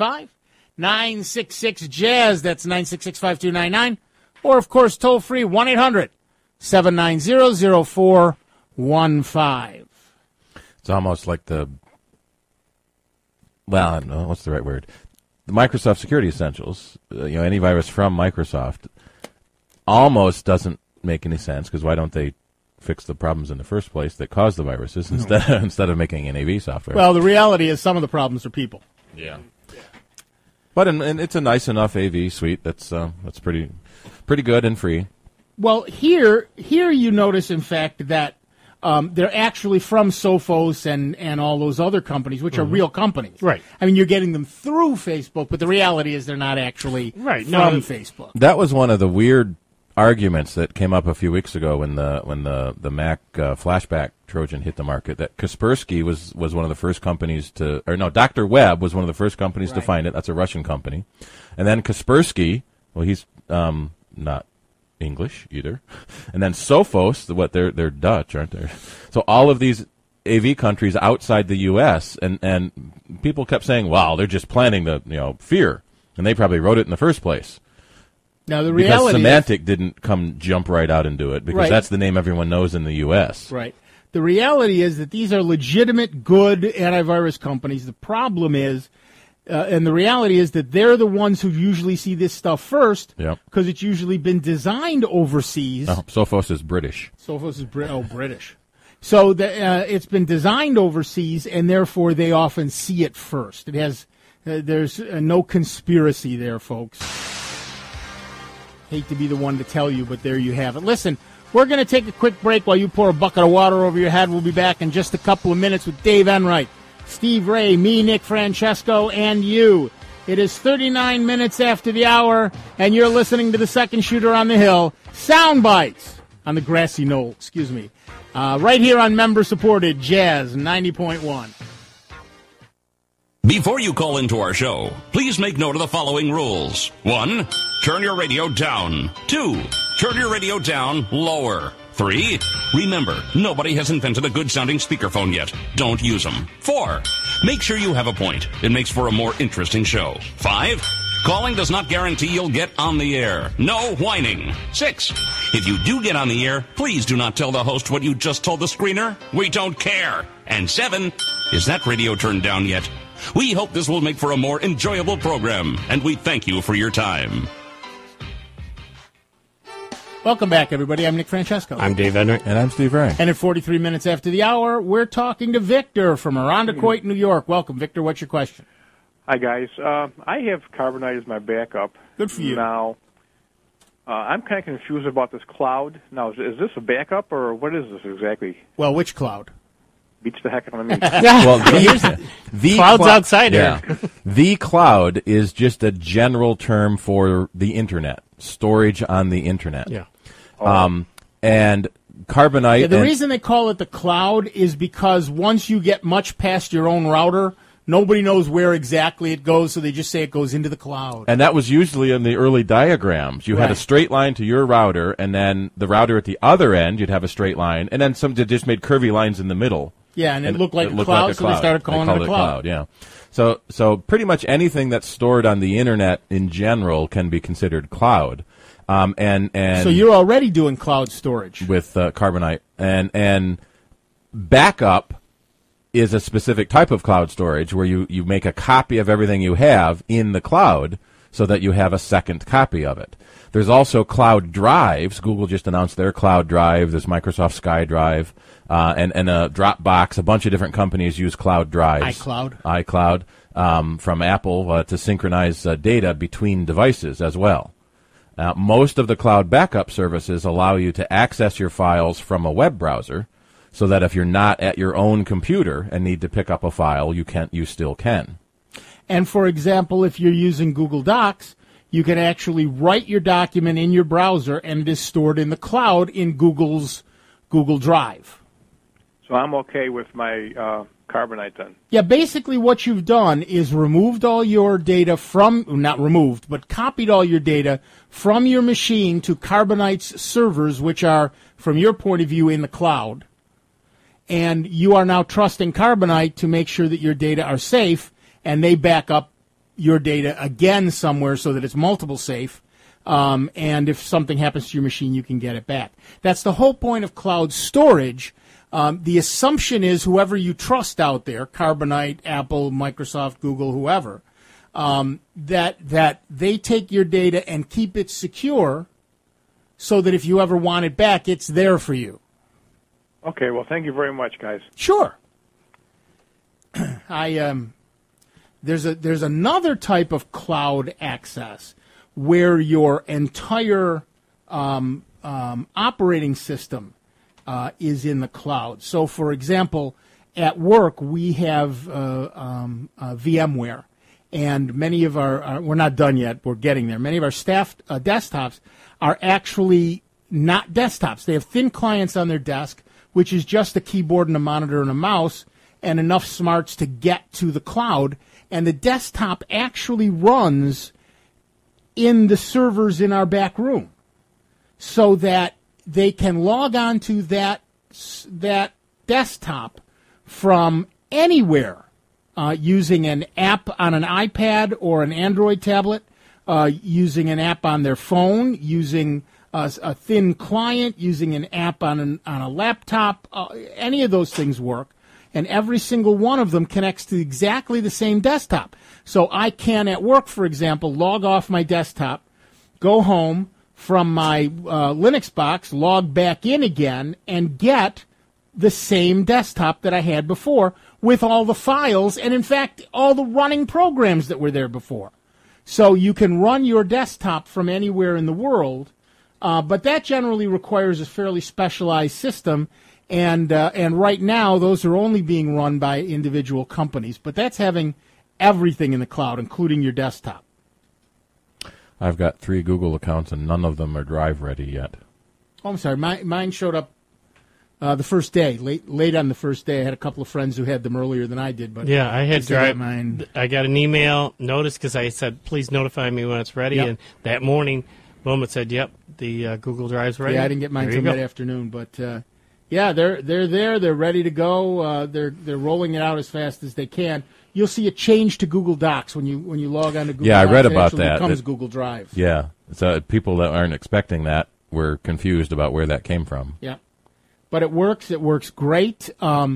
585-966-JAZZ. That's 966-5299. Or, of course, toll-free, 1-800-790-0411. 888-203-1115. It's almost like I don't know, what's the right word? The Microsoft Security Essentials, any virus from Microsoft, almost doesn't make any sense, because why don't they fix the problems in the first place that caused the viruses instead of making an AV software? Well, the reality is some of the problems are people. Yeah. But and it's a nice enough AV suite that's pretty good and free. Well, here you notice, in fact, that they're actually from Sophos and all those other companies, which are real companies. Right. I mean, you're getting them through Facebook, but the reality is they're not actually from Facebook. That was one of the weird arguments that came up a few weeks ago when the Mac flashback Trojan hit the market. That Kaspersky was one of the first companies Dr. Web was one of the first companies to find it. That's a Russian company, and then Kaspersky. Well, he's not English either, and then Sophos. They're Dutch, aren't they? So all of these AV countries outside the U.S. and people kept saying, "Wow, they're just planting the fear," and they probably wrote it in the first place. Now, the reality because Symantec didn't jump right out and do it, because that's the name everyone knows in the U.S. Right. The reality is that these are legitimate, good antivirus companies. The problem is, and the reality is that they're the ones who usually see this stuff first, because it's usually been designed overseas. Oh, Sophos is British. Sophos is British. So it's been designed overseas, and therefore they often see it first. It has there's no conspiracy there, folks. Hate to be the one to tell you, but there you have it. Listen, we're going to take a quick break while you pour a bucket of water over your head. We'll be back in just a couple of minutes with Dave Enright, Steve Ray, me, Nick Francesco, and you. It is 39 minutes after the hour, and you're listening to the second shooter on the hill, Sound Bites, on the grassy knoll, right here on member-supported Jazz 90.1. Before you call into our show, please make note of the following rules. 1, turn your radio down. 2, turn your radio down lower. 3, remember, nobody has invented a good-sounding speakerphone yet. Don't use them. 4, make sure you have a point. It makes for a more interesting show. 5, calling does not guarantee you'll get on the air. No whining. 6, if you do get on the air, please do not tell the host what you just told the screener. We don't care. And 7, is that radio turned down yet? We hope this will make for a more enjoyable program, and we thank you for your time. Welcome back, everybody. I'm Nick Francesco. I'm Dave Enright. And I'm Steve Ray. And at 43 minutes after the hour, we're talking to Victor from Irondequoit, New York. Welcome, Victor. What's your question? Hi, guys. I have Carbonite as my backup. Good for you. Now, I'm kind of confused about this cloud. Now, is this a backup, or what is this exactly? Well, which cloud? Beats the heck out of me. Well, the cloud's outside here. The cloud is just a general term for the Internet, storage on the Internet. Yeah. And Carbonite... Yeah, the reason they call it the cloud is because once you get much past your own router, nobody knows where exactly it goes, so they just say it goes into the cloud. And that was usually in the early diagrams. You had a straight line to your router, and then the router at the other end, you'd have a straight line, and then some just made curvy lines in the middle. Yeah, and it looked like a cloud, so they started calling it a cloud. Yeah. So pretty much anything that's stored on the Internet in general can be considered cloud. And so you're already doing cloud storage with Carbonite, and backup is a specific type of cloud storage where you make a copy of everything you have in the cloud so that you have a second copy of it. There's also cloud drives. Google just announced their cloud drive. There's Microsoft SkyDrive, and a Dropbox. A bunch of different companies use cloud drives. iCloud from Apple to synchronize data between devices as well. Most of the cloud backup services allow you to access your files from a web browser, so that if you're not at your own computer and need to pick up a file, you still can. And for example, if you're using Google Docs, you can actually write your document in your browser, and it is stored in the cloud in Google's Google Drive. So I'm okay with my Carbonite then? Yeah, basically what you've done is removed all your data not removed, but copied all your data from your machine to Carbonite's servers, which are, from your point of view, in the cloud. And you are now trusting Carbonite to make sure that your data are safe, and they back up your data again somewhere so that it's multiple safe. And if something happens to your machine, you can get it back. That's the whole point of cloud storage. The assumption is whoever you trust out there, Carbonite, Apple, Microsoft, Google, whoever, that they take your data and keep it secure so that if you ever want it back, it's there for you. Okay, well, thank you very much, guys. Sure. There's another type of cloud access where your entire operating system is in the cloud. So, for example, at work we have VMware, and many of our we're not done yet. We're getting there. Many of our staff desktops are actually not desktops. They have thin clients on their desk, which is just a keyboard and a monitor and a mouse and enough smarts to get to the cloud. And the desktop actually runs in the servers in our back room so that they can log on to that desktop from anywhere using an app on an iPad or an Android tablet, using an app on their phone, using a thin client, using an app on a laptop. Any of those things work, and every single one of them connects to exactly the same desktop. So I can, at work, for example, log off my desktop, go home from my Linux box, log back in again, and get the same desktop that I had before with all the files and, in fact, all the running programs that were there before. So you can run your desktop from anywhere in the world, but that generally requires a fairly specialized system, and right now those are only being run by individual companies. But that's having everything in the cloud, including your desktop. I've got 3 Google accounts, and none of them are Drive ready yet. Oh, I'm sorry. Mine showed up the first day. Late on the first day. I had a couple of friends who had them earlier than I did. But yeah, I had Drive. Mine. I got an email notice because I said, please notify me when it's ready. Yep. And that morning, boom, it said, yep, the Google Drive's ready. Yeah, I didn't get mine until mid-afternoon. But, yeah, they're there. They're ready to go. They're rolling it out as fast as they can. You'll see a change to Google Docs when you log on to Google Docs. Yeah, I read it about actually that. Becomes Google Drive. Yeah, so people that aren't expecting that were confused about where that came from. Yeah, but it works. It works great.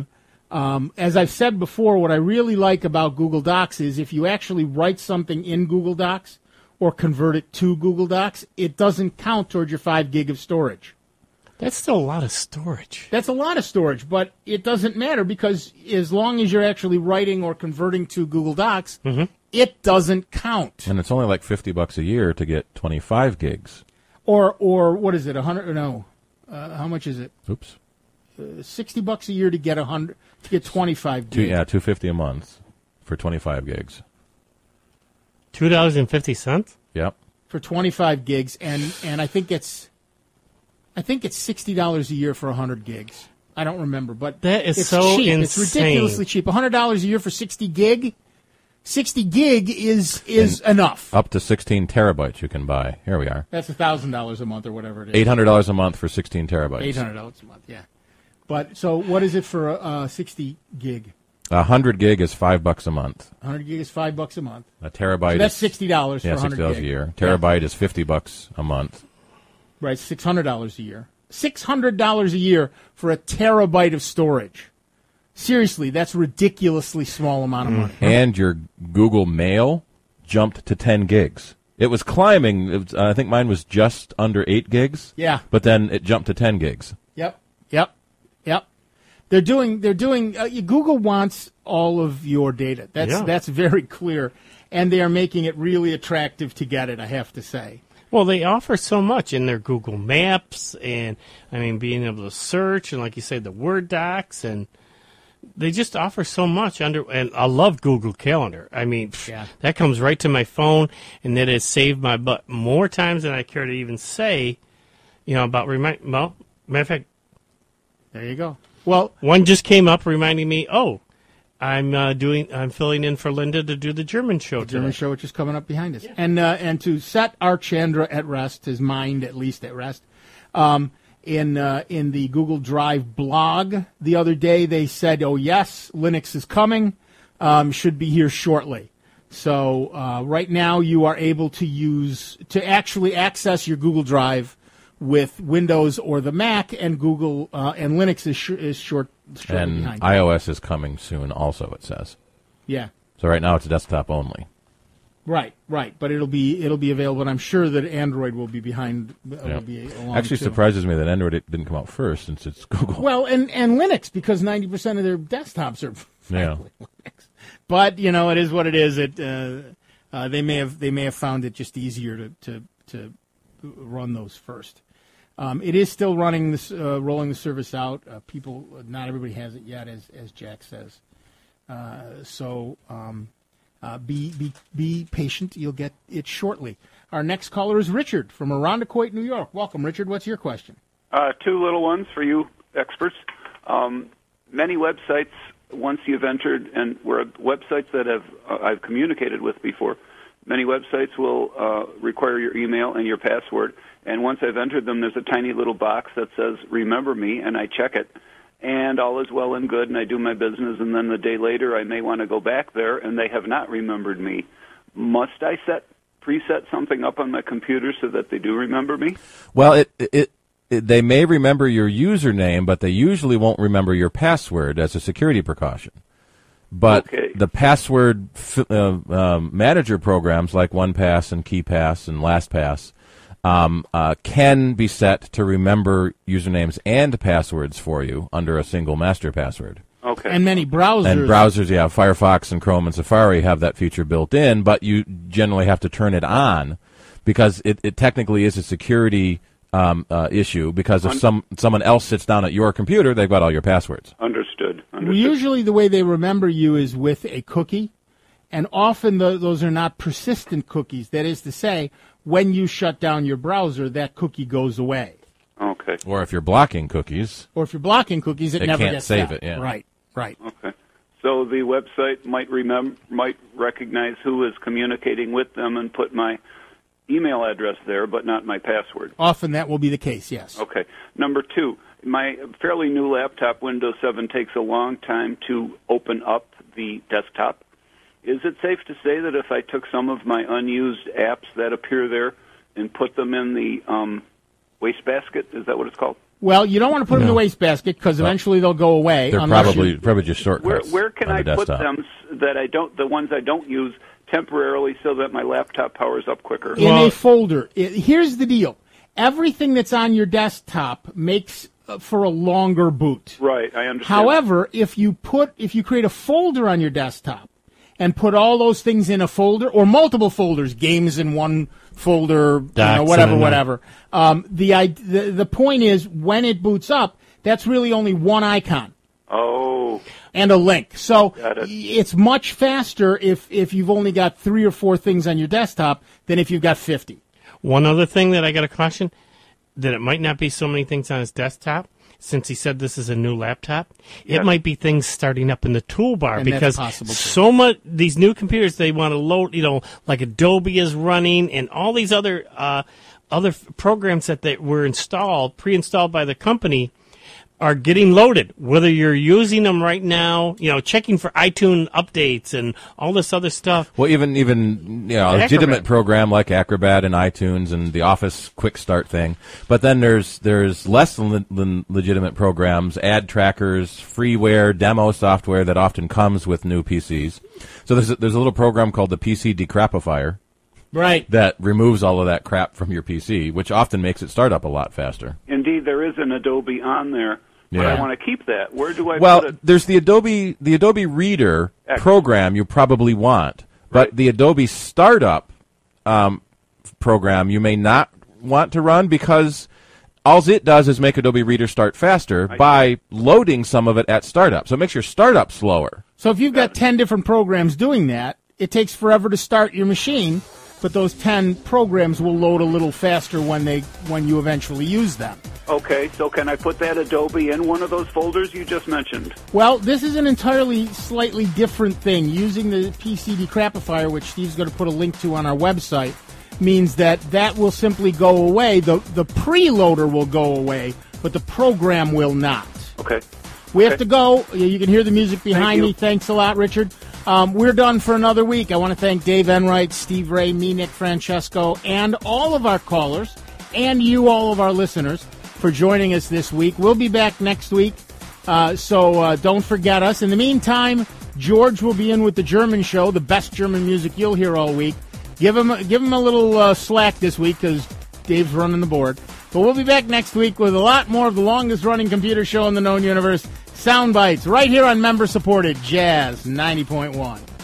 As I've said before, what I really like about Google Docs is if you actually write something in Google Docs or convert it to Google Docs, it doesn't count towards your 5 gig of storage. That's still a lot of storage. That's a lot of storage, but it doesn't matter because as long as you're actually writing or converting to Google Docs, it doesn't count. And it's only like $50 a year to get 25 gigs. Or what is it? 100? No, how much is it? Oops. $60 a year to get 100 to get 25 gigs. Yeah, $250 a month for 25 gigs. $2.50. Yep. For 25 gigs, and I think it's $60 a year for 100 gigs. I don't remember, but that is it's so cheap. insane. It's ridiculously cheap. $100 a year for 60 gig. 60 gig is enough. Up to 16 terabytes you can buy. Here we are. That's $1,000 a month or whatever it is. $800 a month for 16 terabytes. $800 a month, yeah. But so what is it for 60 gig? 100 gig is $5 a month. 100 gig is $5 a month. A terabyte. So that's $60 yeah, for 100 $60 gig. a year. Terabyte is $50 a month. Right, $600 a year. $600 a year for a terabyte of storage. Seriously, that's a ridiculously small amount of money. And your Google Mail jumped to 10 gigs. It was climbing. I think mine was just under 8 gigs. Yeah. But then it jumped to 10 gigs. Yep. They're doing. Google wants all of your data. That's very clear, and they are making it really attractive to get it. I have to say. Well, they offer so much in their Google Maps, and I mean, being able to search, and like you say, the Word docs, and they just offer so much and I love Google Calendar. I mean, that comes right to my phone, and that has saved my butt more times than I care to even say. About matter of fact, there you go. Well, one just came up reminding me, I'm filling in for Linda to do the German show today. German show, which is coming up behind us. Yeah. And to set Archandra at rest, his mind at least at rest, in the Google Drive blog the other day, they said, oh, yes, Linux is coming, should be here shortly. So right now you are able to actually access your Google Drive with Windows or the Mac, and Google and Linux is short and behind. iOS is coming soon also, it says. Yeah. So right now it's desktop only. Right. But it'll be available, and I'm sure that Android will be behind. Will be along Actually, too. surprises me that Android didn't come out first, since it's Google. Well, and Linux, because 90% of their desktops are frankly Linux. But it is what it is. They may have found it just easier to run those first. It is still rolling the service out. Not everybody has it yet, as Jack says. Be patient. You'll get it shortly. Our next caller is Richard from Irondequoit, New York. Welcome, Richard. What's your question? Two little ones for you experts. Many websites, once you've entered, and were websites that I've communicated with before, many websites will require your email and your password. And once I've entered them, there's a tiny little box that says, remember me, and I check it. And all is well and good, and I do my business, and then the day later I may want to go back there, and they have not remembered me. Must I preset something up on my computer so that they do remember me? Well, they may remember your username, but they usually won't remember your password as a security precaution. But the password manager programs like OnePass and KeyPass and LastPass can be set to remember usernames and passwords for you under a single master password. Okay. And many browsers. And browsers, Firefox and Chrome and Safari have that feature built in, but you generally have to turn it on because it technically is a security issue because if someone else sits down at your computer, they've got all your passwords. Understood. Usually the way they remember you is with a cookie, and often those are not persistent cookies. That is to say, when you shut down your browser, that cookie goes away. Okay. Or if you're blocking cookies. It never can't gets save out. it, yeah. Right. Okay. So the website might recognize who is communicating with them and put my email address there, but not my password. Often that will be the case, yes. Okay. Number two, my fairly new laptop, Windows 7, takes a long time to open up the desktop. Is it safe to say that if I took some of my unused apps that appear there and put them in the wastebasket, is that what it's called? Well, you don't want to put them in the wastebasket because eventually they'll go away. They're probably just shortcuts. Where can I put them the ones I don't use temporarily so that my laptop powers up quicker? In a folder. Here's the deal. Everything that's on your desktop makes for a longer boot. Right, I understand. However, if you create a folder on your desktop and put all those things in a folder or multiple folders, games in one folder, whatever. The point is when it boots up, that's really only one icon. Oh. And a link. So it's much faster if you've only got 3 or 4 things on your desktop than if you've got 50. One other thing that I got to caution, that it might not be so many things on his desktop. Since he said this is a new laptop, it might be things starting up in the toolbar, and because so much these new computers they want to load, like Adobe is running and all these other programs that were pre-installed by the company are getting loaded. Whether you're using them right now, checking for iTunes updates and all this other stuff. Well, even a legitimate program like Acrobat and iTunes and the Office Quick Start thing. But then there's less than legitimate programs, ad trackers, freeware, demo software that often comes with new PCs. So there's a little program called the PC Decrapifier. Right. That removes all of that crap from your PC, which often makes it start up a lot faster. Indeed, there is an Adobe on there. But I want to keep that. Where do I put it? Well, there's the Adobe Reader program you probably want, but the Adobe Startup program you may not want to run because all it does is make Adobe Reader start faster by loading some of it at startup. So it makes your startup slower. So if you've got 10 different programs doing that, it takes forever to start your machine, but those 10 programs will load a little faster when you eventually use them. Okay, so can I put that Adobe in one of those folders you just mentioned? Well, this is an entirely slightly different thing. Using the PC Decrapifier, which Steve's going to put a link to on our website, means that will simply go away. The preloader will go away, but the program will not. Okay. We have to go. You can hear the music behind me. Thanks a lot, Richard. We're done for another week. I want to thank Dave Enright, Steve Ray, me, Nick Francesco, and all of our callers. and you, all of our listeners, for joining us this week. We'll be back next week, so don't forget us. In the meantime, George will be in with the German show, the best German music you'll hear all week. Give him a little slack this week because Dave's running the board. But we'll be back next week with a lot more of the longest-running computer show in the known universe, Sound Bites, right here on member-supported Jazz 90.1.